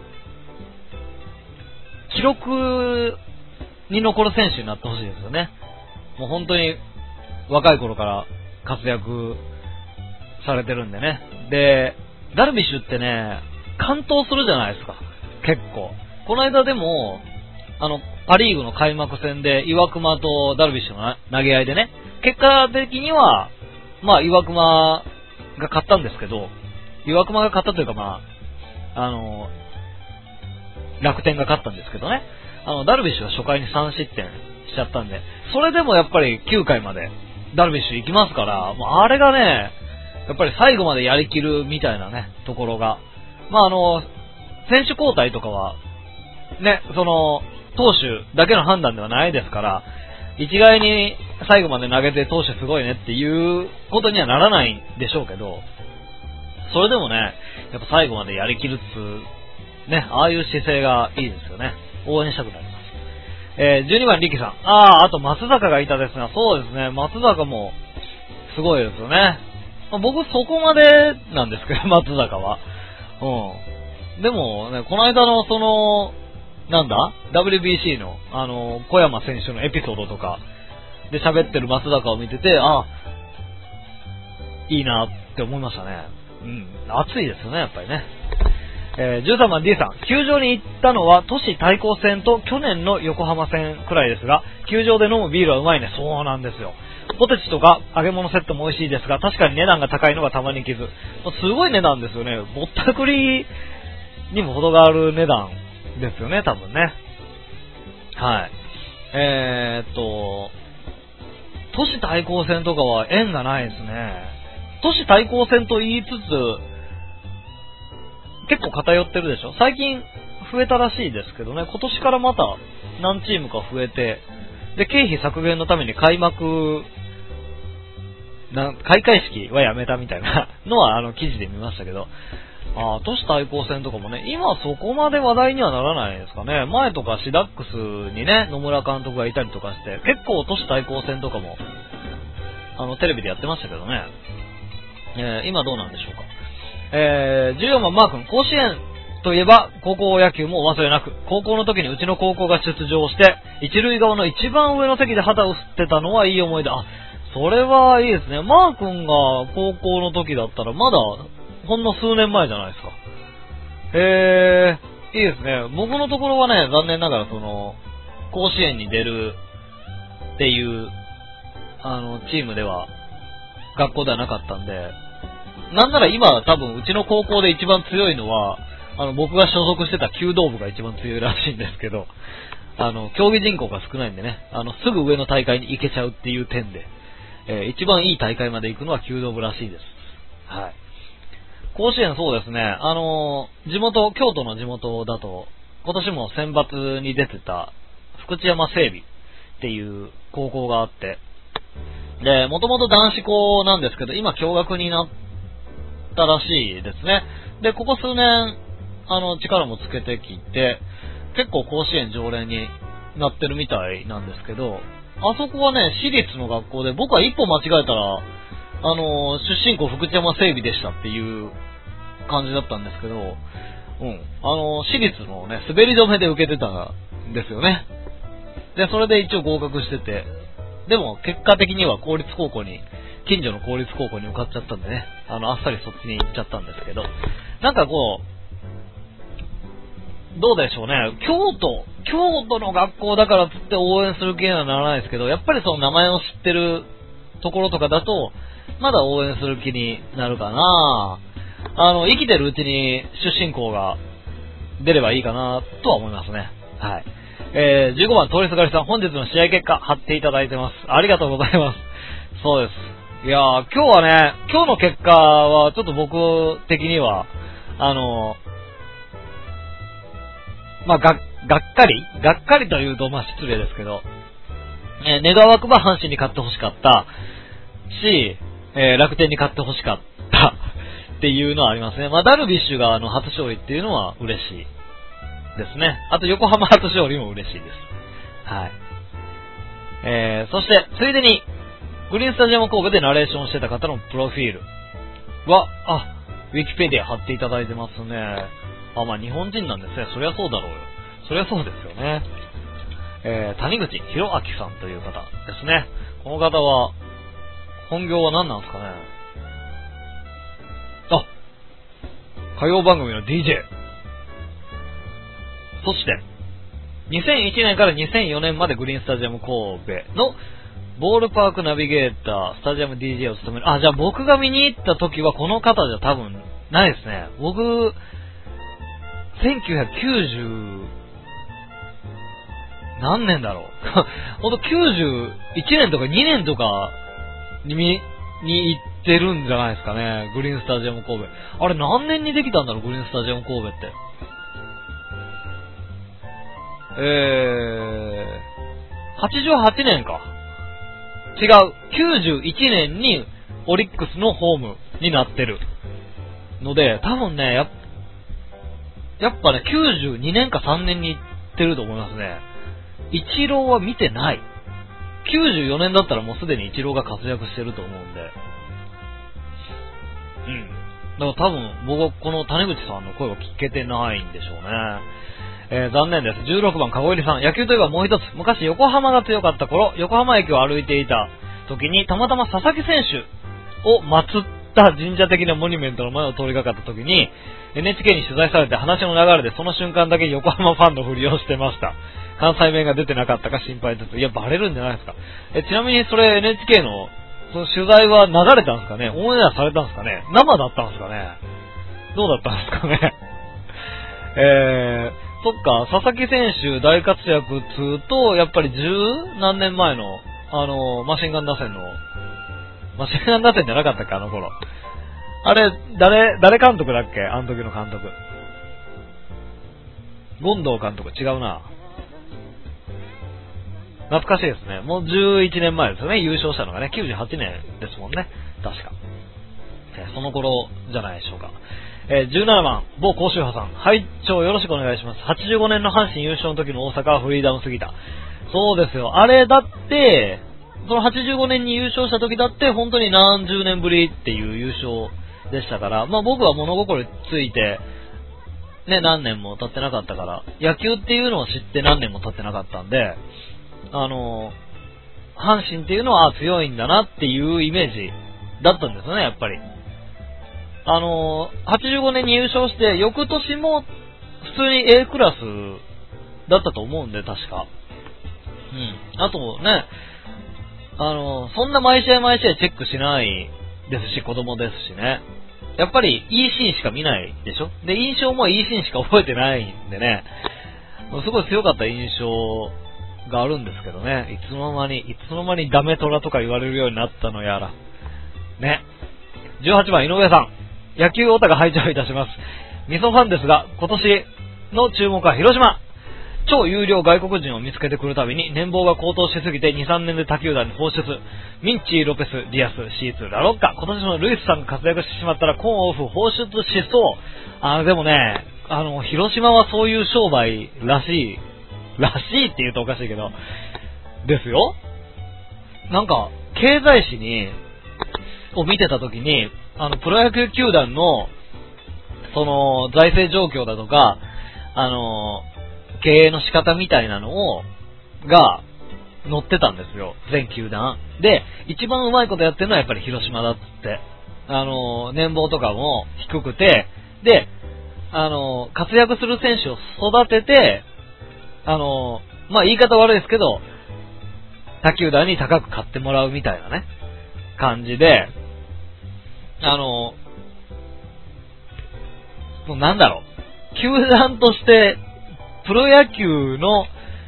B: 記録に残る選手になってほしいですよね。もう本当に、若い頃から活躍されてるんでね。で、ダルビッシュってね、完投するじゃないですか。結構。この間でも、あの、パリーグの開幕戦で岩隈とダルビッシュの投げ合いでね、結果的には、まあ岩隈が勝ったんですけど、岩隈が勝ったというかまあ、あの、楽天が勝ったんですけどね、あの、ダルビッシュが初回にさん失点しちゃったんで、それでもやっぱりきゅうかいまでダルビッシュ行きますから、もうあれがね、やっぱり最後までやりきるみたいなね、ところが、まああの、選手交代とかは、ね、その、投手だけの判断ではないですから、一概に最後まで投げて投手すごいねっていうことにはならないんでしょうけど、それでもね、やっぱ最後までやりきるっつう、ね、ああいう姿勢がいいですよね。応援したくなります。えー、じゅうにばん力さん。ああ、あと松坂がいたですね。そうですね、松坂もすごいですよね。まあ、僕そこまでなんですけど、松坂は。うん。でもね、この間のその、なんだ ?ダブリュービーシー の、あの、小山選手のエピソードとかで喋ってる松坂を見てて、あ、いいなって思いましたね。うん。熱いですよね、やっぱりね。えー、じゅうさんばん D さん。球場に行ったのは都市対抗戦と去年の横浜戦くらいですが、球場で飲むビールはうまいね。そうなんですよ。ポテチとか揚げ物セットも美味しいですが、確かに値段が高いのがたまに傷。すごい値段ですよね。ぼったくりにも程がある値段ですよね、多分ね。はい。えーっと、都市対抗戦とかは縁がないですね。都市対抗戦と言いつつ、結構偏ってるでしょ。最近増えたらしいですけどね、今年からまた何チームか増えて、で、経費削減のために開幕、な開会式はやめたみたいなのはあの記事で見ましたけど、あ、都市対抗戦とかもね、今そこまで話題にはならないですかね。前とかシダックスにね、野村監督がいたりとかして、結構都市対抗戦とかも、あの、テレビでやってましたけどね。えー、今どうなんでしょうか。えー、じゅうよんばんマー君、甲子園といえば、高校野球もお忘れなく、高校の時にうちの高校が出場して、一塁側の一番上の席で旗を振ってたのはいい思い出。あ、それはいいですね。マー君が高校の時だったら、まだ、ほんの数年前じゃないですか。へー、いいですね。僕のところはね、残念ながらその、甲子園に出るっていう、あの、チームでは、学校ではなかったんで、なんなら今多分うちの高校で一番強いのは、あの、僕が所属してた弓道部が一番強いらしいんですけど、あの、競技人口が少ないんでね、あの、すぐ上の大会に行けちゃうっていう点で、えー、一番いい大会まで行くのは弓道部らしいです。はい。甲子園そうですね、あのー、地元、京都の地元だと、今年も選抜に出てた、福知山整備っていう高校があって、で、もともと男子校なんですけど、今共学になったらしいですね。で、ここ数年、あの、力もつけてきて、結構甲子園常連になってるみたいなんですけど、あそこはね、私立の学校で、僕は一歩間違えたら、あの、出身校福知山整備でしたっていう感じだったんですけど、うん。あの、私立のね、滑り止めで受けてたんですよね。で、それで一応合格してて、でも結果的には公立高校に、近所の公立高校に受かっちゃったんでね、あの、あっさりそっちに行っちゃったんですけど、なんかこう、どうでしょうね、京都、京都の学校だからっつって応援する気にはならないですけど、やっぱりその名前を知ってるところとかだと、まだ応援する気になるかな。あの、生きてるうちに出身校が出ればいいかなとは思いますね。はい。 えー、じゅうごばん、通りすがりさん、本日の試合結果、貼っていただいてます。ありがとうございます。そうです。いやー、今日はね、今日の結果は、ちょっと僕的には、あのー、まあ、が、がっかりがっかりというと、まあ、失礼ですけど、えー、願わくば阪神に勝ってほしかったし、えー、楽天に勝ってほしかったっていうのはありますね。まあ、ダルビッシュがあの、初勝利っていうのは嬉しいですね。あと、横浜初勝利も嬉しいです。はい。えー、そして、ついでに、グリーンスタジアム神戸でナレーションしてた方のプロフィールは、あ、ウィキペディア貼っていただいてますね。あ、まあ、日本人なんですね。そりゃそうだろうよ。そりゃそうですよね。えー、谷口博明さんという方ですね。この方は、本業は何なんですかね。あ、歌謡番組の ディージェー。そして、にせんいちねんからにせんよねんまでグリーンスタジアム神戸のボールパークナビゲーター、スタジアム ディージェー を務める。あ、じゃあ僕が見に行った時はこの方じゃ多分ないですね。僕、せんきゅうひゃくきゅうじゅう、何年だろう。ほんときゅうじゅういちねんとかにねんとかに見、に行ってるんじゃないですかね。グリーンスタジアム神戸。あれ何年にできたんだろう、グリーンスタジアム神戸って。えー、はちじゅうはちねんか。違う。きゅうじゅういちねんにオリックスのホームになってるので、多分ね、や、やっぱね、きゅうじゅうにねんかさんねんに行ってると思いますね。イチローは見てない。きゅうじゅうよねんだったらもうすでにイチローが活躍してると思うんで。うん。だから多分、僕はこの谷口さんの声は聞けてないんでしょうね。えー、残念です。じゅうろくばん、かごいりさん。野球といえばもう一つ。昔横浜が強かった頃、横浜駅を歩いていた時に、たまたま佐々木選手を祀った神社的なモニュメントの前を通りかかった時に、エヌエイチケー に取材されて話の流れでその瞬間だけ横浜ファンのふりをしてました。関西弁が出てなかったか心配です。いや、バレるんじゃないですか。え、ちなみにそれ エヌエイチケー の、その取材は流れたんですかね？オンエアされたんですかね？生だったんですかね？どうだったんですかね？えー、そっか、佐々木選手大活躍つうと、やっぱり十何年前の、あの、マシンガン打線の、マシンガン打線じゃなかったっけ、あの頃。あれ、誰、誰監督だっけ？あの時の監督。権藤監督、違うな。懐かしいですね。もうじゅういちねんまえですよね。優勝したのがね、きゅうじゅうはちねんですもんね。確か。えー、その頃じゃないでしょうか。えー、じゅうななばん、某甲州派さん。拝聴よろしくお願いします。はちじゅうごねんの阪神優勝の時の大阪はフリーダウンすぎた。そうですよ。あれだって、そのはちじゅうごねんに優勝した時だって、本当に何十年ぶりっていう優勝でしたから、まあ僕は物心ついて、ね、何年も経ってなかったから、野球っていうのを知って何年も経ってなかったんで、あの、阪神っていうのは強いんだなっていうイメージだったんですよね、やっぱり。あの、はちじゅうごねんに優勝して、翌年も普通に A クラスだったと思うんで、確か。うん。あとね、あの、そんな毎試合毎試合チェックしないですし、子供ですしね。やっぱりいいシーンしか見ないでしょ？で、印象もいいシーンしか覚えてないんでね、すごい強かった印象があるんですけどね、いつの間に、いつの間にダメトラとか言われるようになったのやら。ね。じゅうはちばん、井上さん。野球オタが拝聴いたします。味噌ファンですが、今年の注目は広島。超有料外国人を見つけてくるたびに年俸が高騰しすぎてに、さんねんで他球団に放出。ミンチー、ロペス、ディアス、シーツ、ラロッカ。今年のルイスさんが活躍してしまったらコーンオフ放出しそう。あの、でもね、あの、広島はそういう商売らしい。らしいって言うとおかしいけど、ですよ。なんか、経済誌に、を見てたときに、あの、プロ野球球団の、その、財政状況だとか、あの、経営の仕方みたいなのを、が、載ってたんですよ。全球団。で、一番うまいことやってるのはやっぱり広島だっつって。あの、年俸とかも低くて、で、あの、活躍する選手を育てて、あの、まあ、言い方悪いですけど、他球団に高く買ってもらうみたいなね、感じで、あの、もうなんだろう、球団として、プロ野球の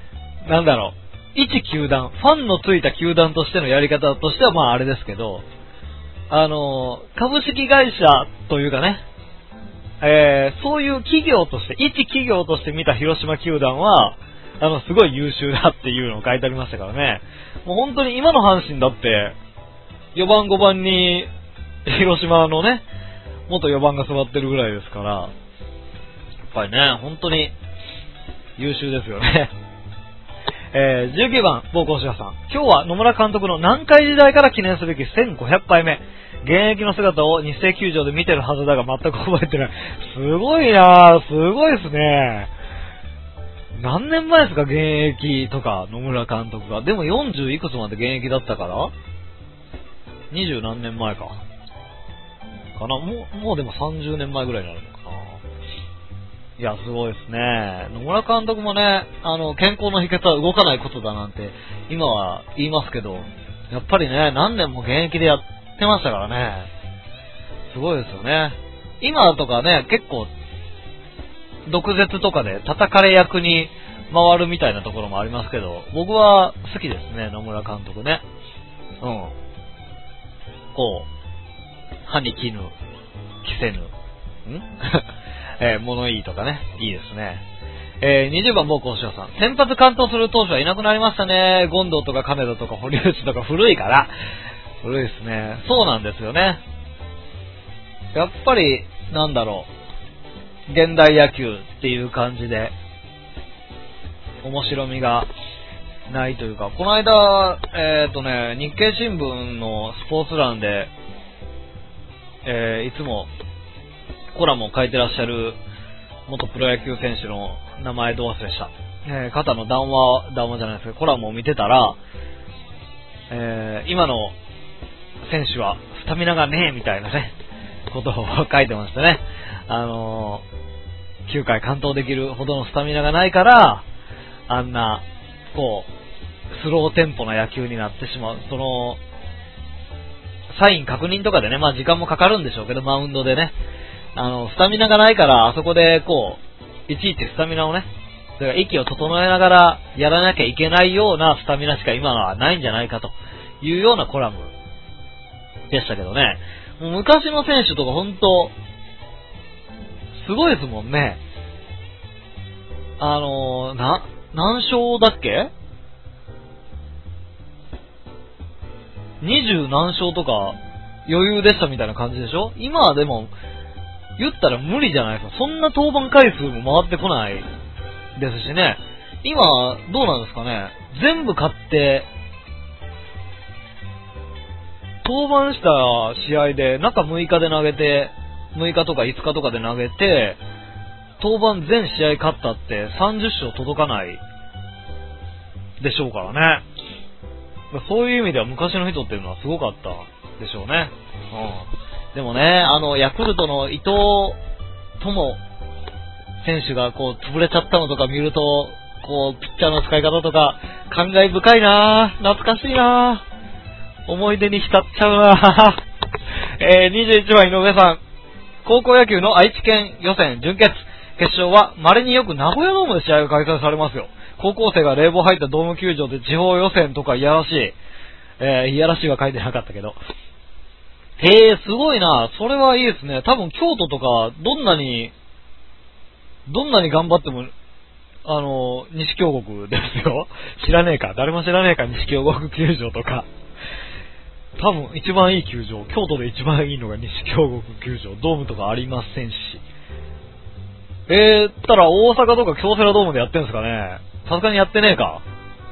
B: なんだろう、一球団、ファンのついた球団としてのやり方としてはまああれですけど、あの、株式会社というかね、えー、そういう企業として、一企業として見た広島球団は、あの、すごい優秀だっていうのを書いてありましたからね。もう本当に今の阪神だって、よばんごばんに、広島のね、元よばんが座ってるぐらいですから、やっぱりね、本当に優秀ですよね。えー、じゅうきゅうばん、暴行者さん。今日は野村監督の南海時代から記念すべきせんごひゃくぱいめ。現役の姿を日生球場で見てるはずだが全く覚えてない。すごいなぁ、すごいですね。何年前ですか、現役とか、野村監督が。でもよんじゅういくつまで現役だったから、にじゅう何年前か。かな、もう、もうでもさんじゅうねんまえぐらいになるのかな。いや、すごいですね。野村監督もね、あの、健康の秘訣は動かないことだなんて、今は言いますけど、やっぱりね、何年も現役でやってましたからね。すごいですよね。今とかね、結構、毒舌とかで叩かれ役に回るみたいなところもありますけど、僕は好きですね、野村監督ね。うん。こう、歯に衣着せぬ。んえー、物いいとかね。いいですね。えー、にじゅうばん、暴行者さん。先発完投する投手はいなくなりましたね。権藤とか金田とか堀内とか古いから。古いですね。そうなんですよね。やっぱり、なんだろう。現代野球っていう感じで、面白みがないというか、この間、えっとね、日経新聞のスポーツ欄で、えー、いつもコラムを書いてらっしゃる元プロ野球選手の名前ど忘れした。えー、肩の談話、談話じゃないですけど、コラムを見てたら、えー、今の選手はスタミナがねえみたいなね、ことを書いてましたね。あのー、きゅうかい完投できるほどのスタミナがないから、あんな、こう、スローテンポな野球になってしまう。その、サイン確認とかでね、まあ時間もかかるんでしょうけど、マウンドでね、あの、スタミナがないから、あそこでこう、いちいちスタミナをね、それから息を整えながらやらなきゃいけないようなスタミナしか今はないんじゃないかというようなコラムでしたけどね。もう昔の選手とか本当すごいですもんね。あのー、な、何勝だっけ二十何勝とか余裕でしたみたいな感じでしょ。今はでも言ったら無理じゃないですか。そんな登板回数も回ってこないですしね。今どうなんですかね。全部勝って登板した試合で中むいかで投げて、むいかとかいつかとかで投げて登板全試合勝ったってさんじゅっ勝届かないでしょうからね。そういう意味では昔の人っていうのはすごかったでしょうね。うん。でもね、あの、ヤクルトの伊藤友選手がこう、潰れちゃったのとか見ると、こう、ピッチャーの使い方とか、感慨深いなぁ、懐かしいなぁ、思い出に浸っちゃうなぁ。えー、にじゅういちばん井上さん。高校野球の愛知県予選準決。決勝は稀によく名古屋ドームで試合が開催されますよ。高校生が冷房入ったドーム球場で地方予選とかいやらしい。えー、いやらしいは書いてなかったけど。へえ、すごいな。それはいいですね。多分京都とか、どんなに、どんなに頑張っても、あの、西京極ですよ。知らねえか。誰も知らねえか、西京極球場とか。多分一番いい球場。京都で一番いいのが西京極球場。ドームとかありませんし。えー、ったら大阪とか京セラドームでやってんすかね。さすがにやってねえか。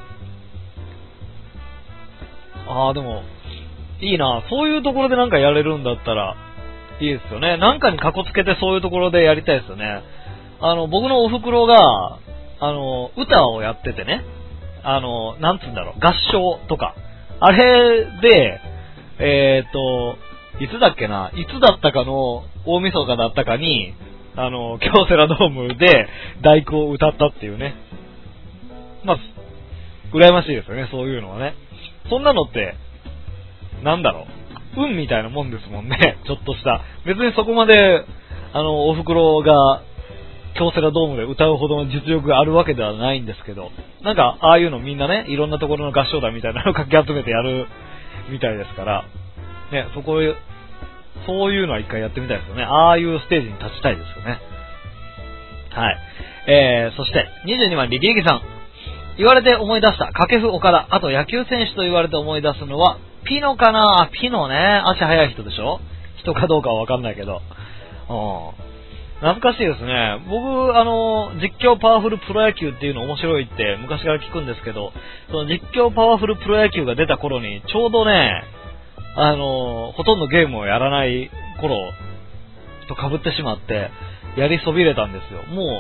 B: あー、でも、いいな。そういうところでなんかやれるんだったら、いいですよね。なんかにかこつけてそういうところでやりたいですよね。あの、僕のお袋が、あの、歌をやっててね。あの、なんつうんだろう、合唱とか。あれで、えーっと、いつだっけな、いつだったかの大晦日だったかに、あの、京セラドームで第九を歌ったっていうね。まあ、羨ましいですよね、そういうのはね。そんなのって、なんだろう、運みたいなもんですもんね、ちょっとした。別にそこまで、あの、お袋が京セラドームで歌うほどの実力があるわけではないんですけど、なんか、ああいうのみんなね、いろんなところの合唱団みたいなのをかき集めてやるみたいですから、ね、そこ、そういうのは一回やってみたいですよね。ああいうステージに立ちたいですよね。はい。えー、そして、にじゅうにばん、リリーギさん。言われて思い出した。掛布岡田。あと野球選手と言われて思い出すのは、ピノかな。ピノね。足速い人でしょ。人かどうかはわかんないけど。うん。懐かしいですね。僕、あの、実況パワフルプロ野球っていうの面白いって昔から聞くんですけど、その実況パワフルプロ野球が出た頃に、ちょうどね、あの、ほとんどゲームをやらない頃と被ってしまって、やりそびれたんですよ。も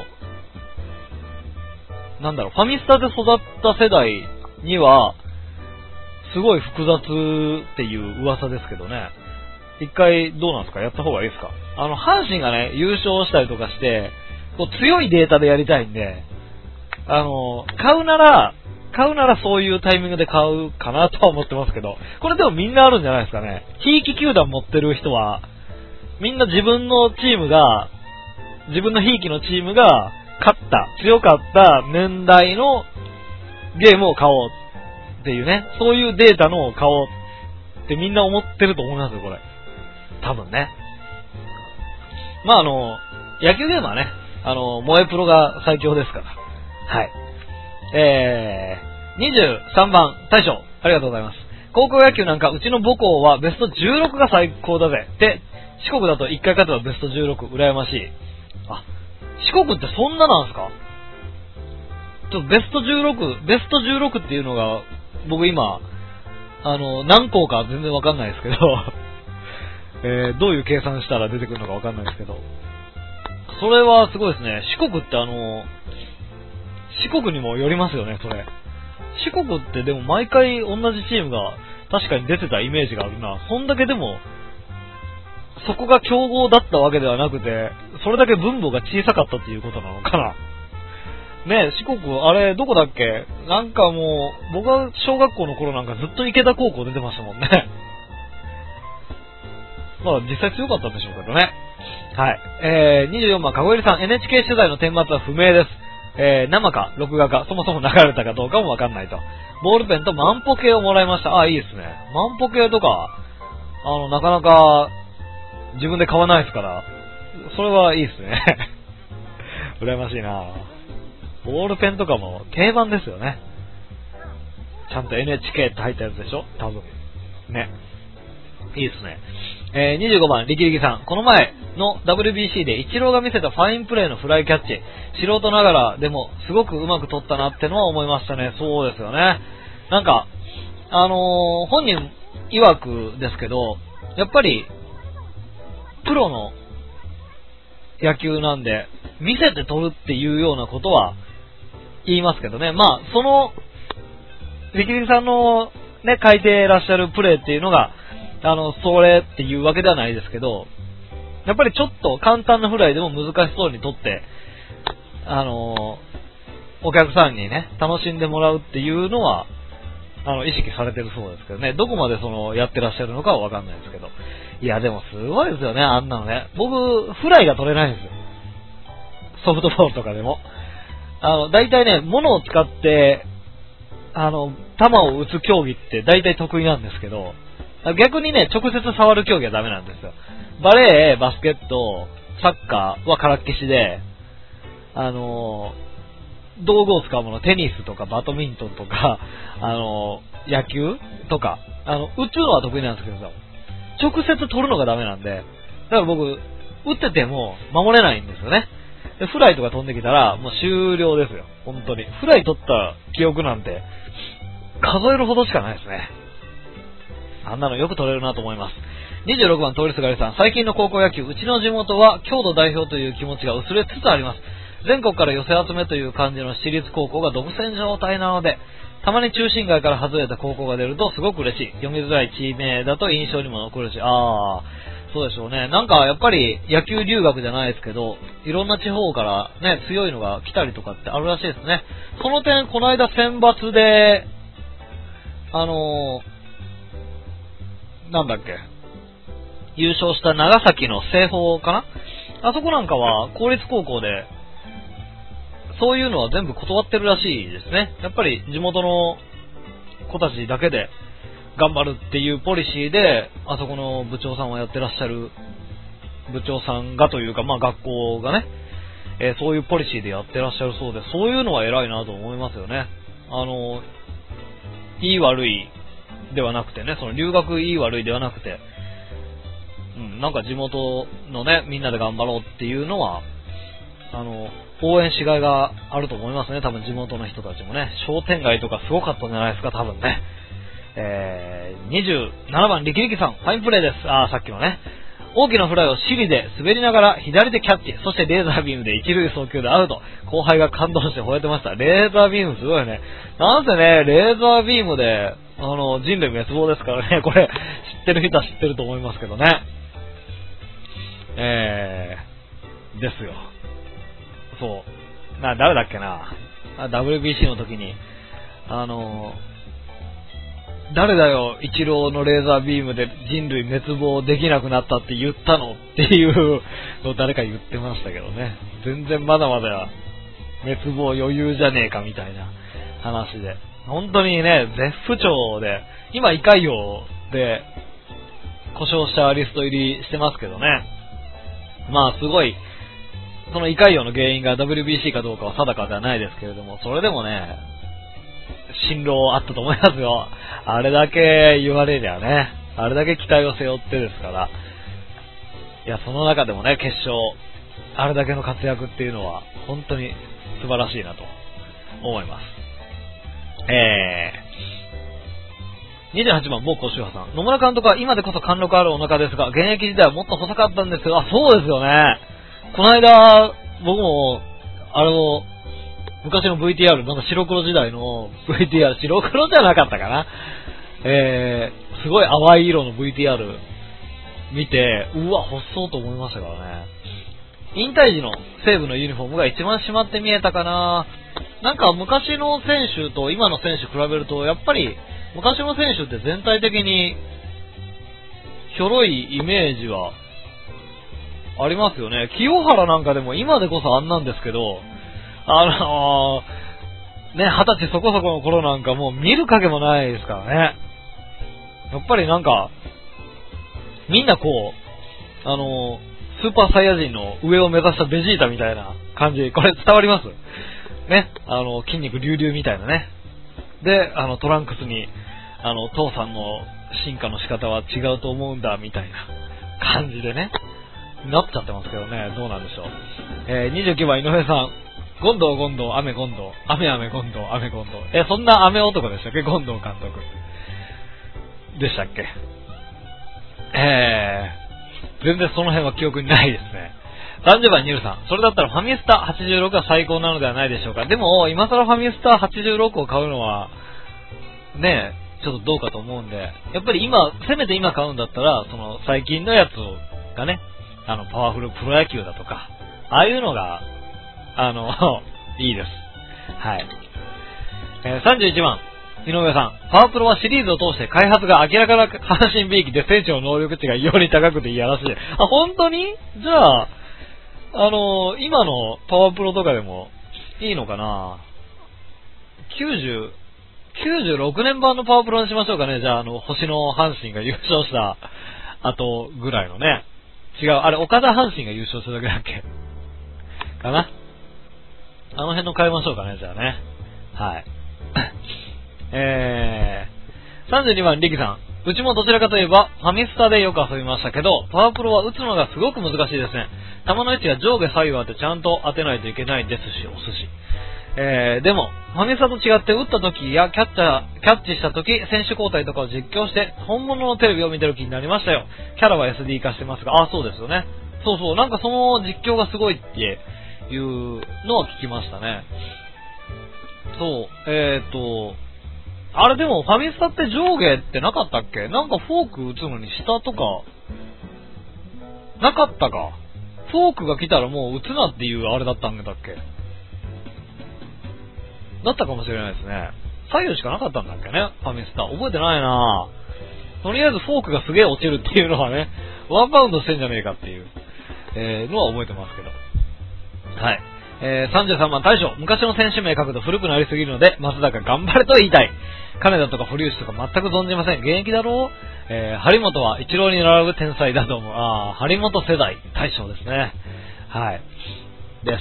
B: う、なんだろう、ファミスタで育った世代には、すごい複雑っていう噂ですけどね。一回どうなんですか？やった方がいいですか？あの、阪神がね、優勝したりとかして、こう強いデータでやりたいんで、あの、買うなら、買うならそういうタイミングで買うかなとは思ってますけど、これでもみんなあるんじゃないですかね。ひいき球団持ってる人は、みんな自分のチームが、自分のひいきのチームが勝った、強かった年代のゲームを買おうっていうね、そういうデータのを買おうってみんな思ってると思いますよ、これ。多分ね。まああの、野球ゲームはね、あの、萌えプロが最強ですから。はい。えー、にじゅうさんばん、大将、ありがとうございます。高校野球なんか、うちの母校はベストじゅうろくが最高だぜ。で、四国だといっかい勝てばベストじゅうろく、羨ましい。あ、四国ってそんななんすか？ちょっとベストじゅうろく、ベストじゅうろくっていうのが、僕今、あの、何校か全然わかんないですけど、えー、どういう計算したら出てくるのかわかんないですけど、それはすごいですね。四国ってあの、四国にもよりますよね、それ。四国ってでも毎回同じチームが確かに出てたイメージがあるな。そんだけでも、そこが強豪だったわけではなくて、それだけ分母が小さかったっていうことなのかな。ねえ、四国、あれ、どこだっけ？なんかもう、僕は小学校の頃なんかずっと池田高校出てましたもんね。まあ、実際強かったんでしょうけどね。はい。えー、にじゅうよんばん、かごえりさん、エヌエイチケー 取材の顛末は不明です。えー、生か、録画か、そもそも流れたかどうかもわかんないと。ボールペンと万歩計をもらいました。あ、いいですね。万歩計とか、あの、なかなか、自分で買わないですから、それはいいですね。羨ましいな。ボールペンとかも定番ですよね。ちゃんと エヌエイチケー って入ったやつでしょ？多分。ね。いいですね。えー、にじゅうごばん、力力さん。この前の ダブリュービーシー でイチローが見せたファインプレーのフライキャッチ。素人ながらでもすごくうまく取ったなってのは思いましたね。そうですよね。なんか、あのー、本人曰くですけど、やっぱり、プロの野球なんで、見せて取るっていうようなことは言いますけどね。まあ、その、力力さんのね、書いてらっしゃるプレーっていうのが、あの、それっていうわけではないですけど、やっぱりちょっと簡単なフライでも難しそうに取って、あの、お客さんにね、楽しんでもらうっていうのは、あの、意識されてるそうですけどね、どこまでその、やってらっしゃるのかはわかんないですけど。いや、でもすごいですよね、あんなのね。僕、フライが取れないんですよ。ソフトボールとかでも。あの、大体ね、物を使って、あの、球を打つ競技って大体得意なんですけど、逆にね、直接触る競技はダメなんですよ。バレー、バスケット、サッカーはからっきしで、あの、道具を使うもの、テニスとかバドミントンとか、あの、野球とか、あの、打つのは得意なんですけどさ、直接取るのがダメなんで、だから僕、打ってても守れないんですよね。で、フライとか飛んできたら、もう終了ですよ。本当に。フライ取った記憶なんて、数えるほどしかないですね。あんなのよく取れるなと思います。にじゅうろくばん、通りすがりさん。最近の高校野球、うちの地元は郷土代表という気持ちが薄れつつあります。全国から寄せ集めという感じの私立高校が独占状態なので、たまに中心街から外れた高校が出るとすごく嬉しい。読みづらい地名だと印象にも残るし、あー、そうでしょうね。なんかやっぱり野球留学じゃないですけど、いろんな地方からね、強いのが来たりとかってあるらしいですね。その点、この間選抜で、あのー、なんだっけ、優勝した長崎の清峰かな、あそこなんかは公立高校でそういうのは全部断ってるらしいですね。やっぱり地元の子たちだけで頑張るっていうポリシーで、あそこの部長さんはやってらっしゃる、部長さんがというか、まあ学校がね、えー、そういうポリシーでやってらっしゃるそうで、そういうのは偉いなと思いますよね。あの、いい悪いではなくてね、その留学いい悪いではなくて、うん、なんか地元のね、みんなで頑張ろうっていうのは、あの、応援しがいがあると思いますね、多分地元の人たちもね。商店街とかすごかったんじゃないですか、多分ね。えー、にじゅうななばん、力力さん、ファインプレーです。あー、さっきのね。大きなフライを尻で滑りながら左でキャッチ、そしてレーザービームで一塁送球でアウト。後輩が感動して吠えてました。レーザービームすごいね。なんせね、レーザービームで、あの、人類滅亡ですからね、これ、知ってる人は知ってると思いますけどね。えー、ですよ。そう。な、誰だっけな。ダブリュービーシー の時に、あの、誰だよ、イチローのレーザービームで人類滅亡できなくなったって言ったのっていうのを誰か言ってましたけどね。全然まだまだ滅亡余裕じゃねえかみたいな話で。本当にね、絶不調で、今胃潰瘍で故障者リスト入りしてますけどね。まあすごい、その胃潰瘍の原因が ダブリュービーシー かどうかは定かではないですけれども、それでもね、進路あったと思いますよ。あれだけ言われりゃね、あれだけ期待を背負ってですから。いや、その中でもね、決勝、あれだけの活躍っていうのは、本当に素晴らしいなと思います。えー、にじゅうはちばん、某甲州派さん。野村監督は今でこそ貫禄あるお腹ですが、現役時代はもっと細かったんですよ。あ、そうですよね。この間、僕も、あの、昔の ブイティーアール、なんか白黒時代の ブイティーアール、白黒じゃなかったかな。えー、すごい淡い色の ブイティーアール 見て、うわ、細そうと思いましたからね。引退時の西武のユニフォームが一番締まって見えたかな。なんか昔の選手と今の選手比べると、やっぱり昔の選手って全体的にひょろいイメージはありますよね。清原なんかでも今でこそあんなんですけど、あのー、ね、二十歳そこそこの頃なんかもう見る影もないですからね。やっぱりなんか、みんなこう、あのー、スーパーサイヤ人の上を目指したベジータみたいな感じ、これ伝わりますね、あの、筋肉隆々みたいなね。で、あの、トランクスに、あの、父さんの進化の仕方は違うと思うんだ、みたいな感じでね、なっちゃってますけどね、どうなんでしょう。えー、にじゅうきゅうばん、井上さん。ゴンドウゴンドウ、雨ゴンドウ、雨雨ゴンドウ、雨ゴンドウ。え、そんな雨男でしたっけ、ゴンドウ監督。でしたっけ。えー、全然その辺は記憶にないですね。さんじゅうばん、ニュルさん。それだったらファミスタはちじゅうろくが最高なのではないでしょうか。でも、今更ファミスタはちじゅうろくを買うのは、ねえ、ちょっとどうかと思うんで、やっぱり今、せめて今買うんだったら、その、最近のやつがね、あの、パワフルプロ野球だとか、ああいうのが、あの、いいです。はい。えー、さんじゅういちばん、井上さん。パワープロはシリーズを通して開発が明らかな阪神びいきで選手の能力値が異様に高くていやらしい。あ、本当に？じゃあ、あのー、今のパワープロとかでもいいのかな？きゅうじゅう、きゅうじゅうろくねん版のパワープロにしましょうかね。じゃあ、あの、星の阪神が優勝した後ぐらいのね。違う、あれ、岡田阪神が優勝しただけだっけかな。あの辺の変えましょうかね、じゃあね。はい。えー、さんじゅうにばん、リキさん。うちもどちらかといえば、ファミスタでよく遊びましたけど、パワープロは打つのがすごく難しいですね。球の位置が上下左右あってちゃんと当てないといけないですし、お寿司。えー、でも、ファミスタと違って打った時やキャッチャー、キャッチした時、選手交代とかを実況して、本物のテレビを見てる気になりましたよ。キャラは エスディー 化してますが、あ、そうですよね。そうそう、なんかその実況がすごいっていうのは聞きましたね。そう、えーと、あれでもファミスタって上下ってなかったっけ？なんかフォーク打つのに下とか、なかったか。フォークが来たらもう打つなっていうあれだったんだっけ？だったかもしれないですね。左右しかなかったんだっけね、ファミスタ。覚えてないなぁ。とりあえずフォークがすげえ落ちるっていうのはね、ワンバウンドしてんじゃねえかっていう、えー、のは覚えてますけど。はい。 えー、さんじゅうさんばん大将、昔の選手名書くと古くなりすぎるので、松坂頑張れと言いたい。金田とか堀内とか全く存じません。現役だろう。えー、張本は一郎に並ぶ天才だと思う。あー、張本世代大将ですね。はい。です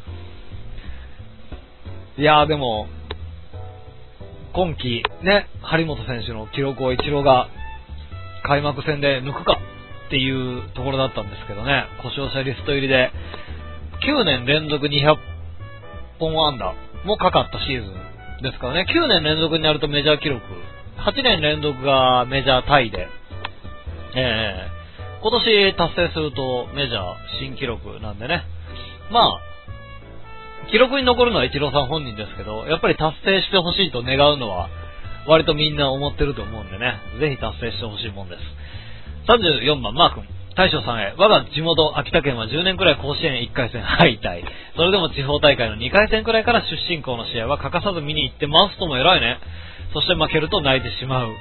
B: 。いやーでも、今季ね、張本選手の記録を一郎が開幕戦で抜くかっていうところだったんですけどね、故障者リスト入りできゅうねん連続にひゃっぽん安打もかかったシーズンですからね。きゅうねん連続になるとメジャー記録、はちねん連続がメジャータイで、えー、今年達成するとメジャー新記録なんでね、まあ記録に残るのはイチローさん本人ですけど、やっぱり達成してほしいと願うのは割とみんな思ってると思うんでね、ぜひ達成してほしいもんです。さんじゅうよんばんマー君、大将さんへ、我が地元秋田県はじゅうねんくらい甲子園いっかい戦敗退。それでも地方大会のにかい戦くらいから出身校の試合は欠かさず見に行ってますとも偉いね。そして負けると泣いてしまう。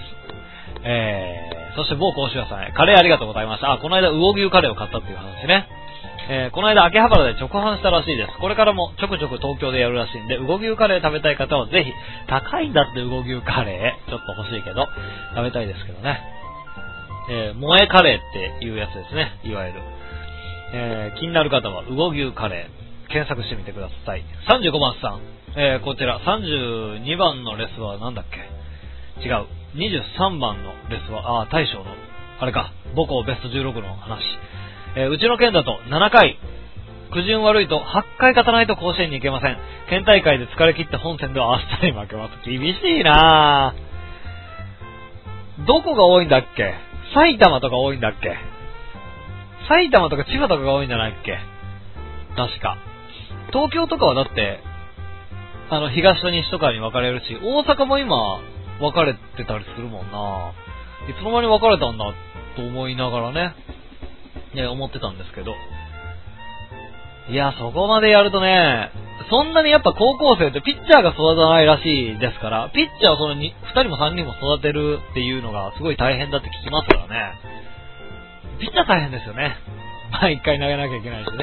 B: えー、そして某甲子園さんへ、カレーありがとうございました。あ、この間魚牛カレーを買ったっていう話ね。えー、この間秋葉原で直販したらしいです。これからもちょくちょく東京でやるらしいんで、魚牛カレー食べたい方はぜひ、高いんだって魚牛カレー。ちょっと欲しいけど、食べたいですけどね。えー、萌えカレーっていうやつですね。いわゆる。えー、気になる方は、魚牛カレー。検索してみてください。さんじゅうごばんさん。えー、こちら、さんじゅうにばんのレスはなんだっけ？違う。にじゅうさんばんのレスは、あー、大将の、あれか、母校ベストじゅうろくの話。えー、うちの県だとななかい。苦順悪いとはちかい勝たないと甲子園に行けません。県大会で疲れ切って本戦ではあっさり負けます。厳しいなぁ。どこが多いんだっけ？埼玉とか多いんだっけ？埼玉とか千葉とかが多いんじゃないっけ？確か。東京とかはだって、あの、東と西とかに分かれるし、大阪も今、分かれてたりするもんな。いつの間に分かれたんだと思いながらね、ね、思ってたんですけど。いや、そこまでやるとね、そんなにやっぱ高校生ってピッチャーが育たないらしいですから、ピッチャーをそのにふたりもさんにんも育てるっていうのがすごい大変だって聞きますからね。ピッチャー大変ですよね。毎回投げなきゃいけないしね。うん。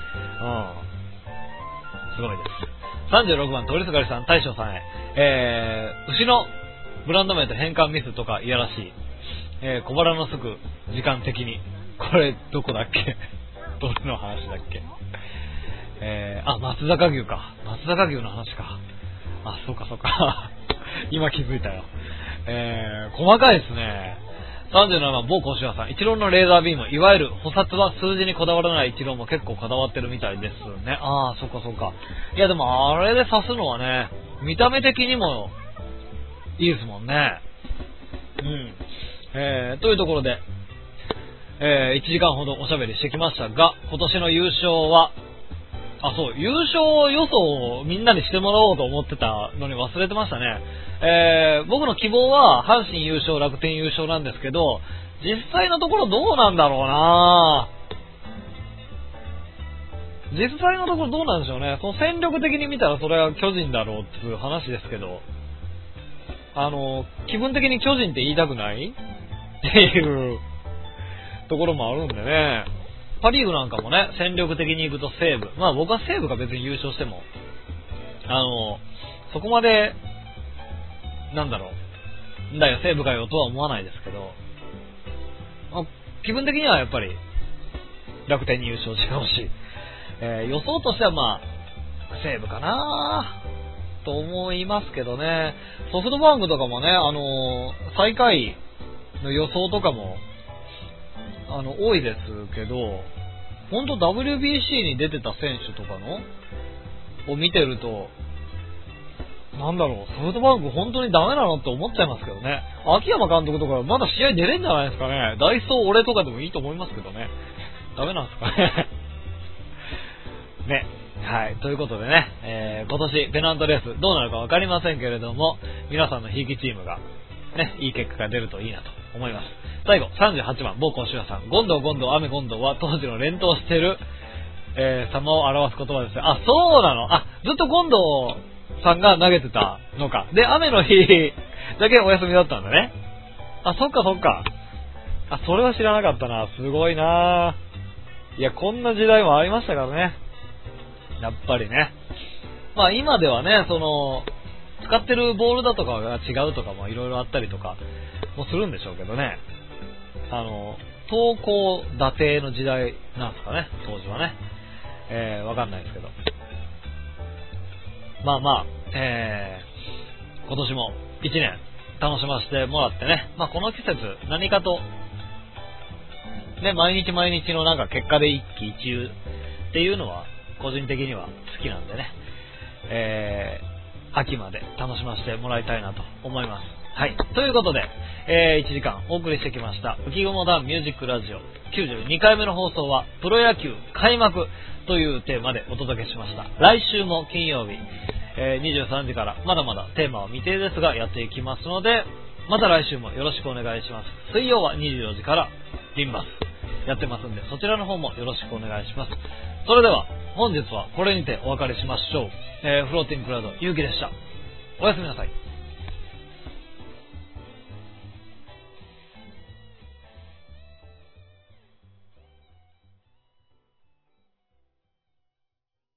B: すごいです。さんじゅうろくばん、鳥すがりさん、大将さんへ。えー、牛のブランド名と変換ミスとかいやらしい。えー、小腹のすぐ時間的に。これ、どこだっけ？どれの話だっけ？えー、あ、松坂牛か。松坂牛の話か。あ、そうかそうか。今気づいたよ。えー、細かいですね。さんじゅうななばん、某甲子園さん。イチローのレーザービーム。いわゆる補殺は数字にこだわらないイチローも結構こだわってるみたいですね。あー、そっかそっか。いやでも、あれで刺すのはね、見た目的にもいいですもんね。うん。えー、というところで、えー、いちじかんほどおしゃべりしてきましたが、今年の優勝は、あ、そう、優勝予想をみんなにしてもらおうと思ってたのに忘れてましたね。えー、僕の希望は阪神優勝、楽天優勝なんですけど、実際のところどうなんだろうな実際のところどうなんでしょうね。その戦力的に見たらそれは巨人だろうっていう話ですけど、あの、気分的に巨人って言いたくないっていうところもあるんでね。パリーグなんかもね、戦力的に行くと西武。まあ僕は西武が別に優勝しても、あの、そこまで、なんだろう、んだよ西武かよとは思わないですけど、まあ、気分的にはやっぱり楽天に優勝してほしい。えー、予想としてはまあ、西武かなと思いますけどね。ソフトバンクとかもね、あの、最下位の予想とかも、あの、多いですけど、ほんと ダブリュービーシー に出てた選手とかのを見てると、なんだろう、ソフトバンク本当にダメなのって思っちゃいますけどね。秋山監督とかまだ試合出れんじゃないですかね。ダイソー俺とかでもいいと思いますけどね。ダメなんですかね。ね。はい。ということでね、えー、今年ペナントレースどうなるかわかりませんけれども、皆さんのひいきチームがね、いい結果が出るといいなと思います。最後、さんじゅうはちばん、某甲子園さん。ゴンドウゴンドウ、雨ゴンドウは当時の連投してる、えー、様を表す言葉ですね。あ、そうなの。あ、ずっとゴンドウさんが投げてたのか。で、雨の日だけお休みだったんだね。あ、そっかそっか。あ、それは知らなかったな。すごいな。いや、こんな時代もありましたからね。 やっぱりね。まあ今ではね、その、使ってるボールだとかが違うとかもいろいろあったりとかもするんでしょうけどね。あの、投稿打定の時代なんですかね、当時はね。えー、わかんないですけど。まあまあ、えー、今年も一年楽しませてもらってね。まあこの季節何かと、ね、毎日毎日のなんか結果で一喜一憂っていうのは個人的には好きなんでね。えー、秋まで楽しませてもらいたいなと思います。はい。ということで、えー、いちじかんお送りしてきました浮雲ダンミュージックラジオきゅうじゅうにかいめの放送はプロ野球開幕というテーマでお届けしました。来週も金曜日、えー、にじゅうさんじからまだまだテーマは未定ですがやっていきますので、また来週もよろしくお願いします。水曜はにじゅうよじからリンバスやってますんで、そちらの方もよろしくお願いします。それでは本日はこれにてお別れしましょう。えー、フローティングクラウドゆうきでした。おやすみなさい。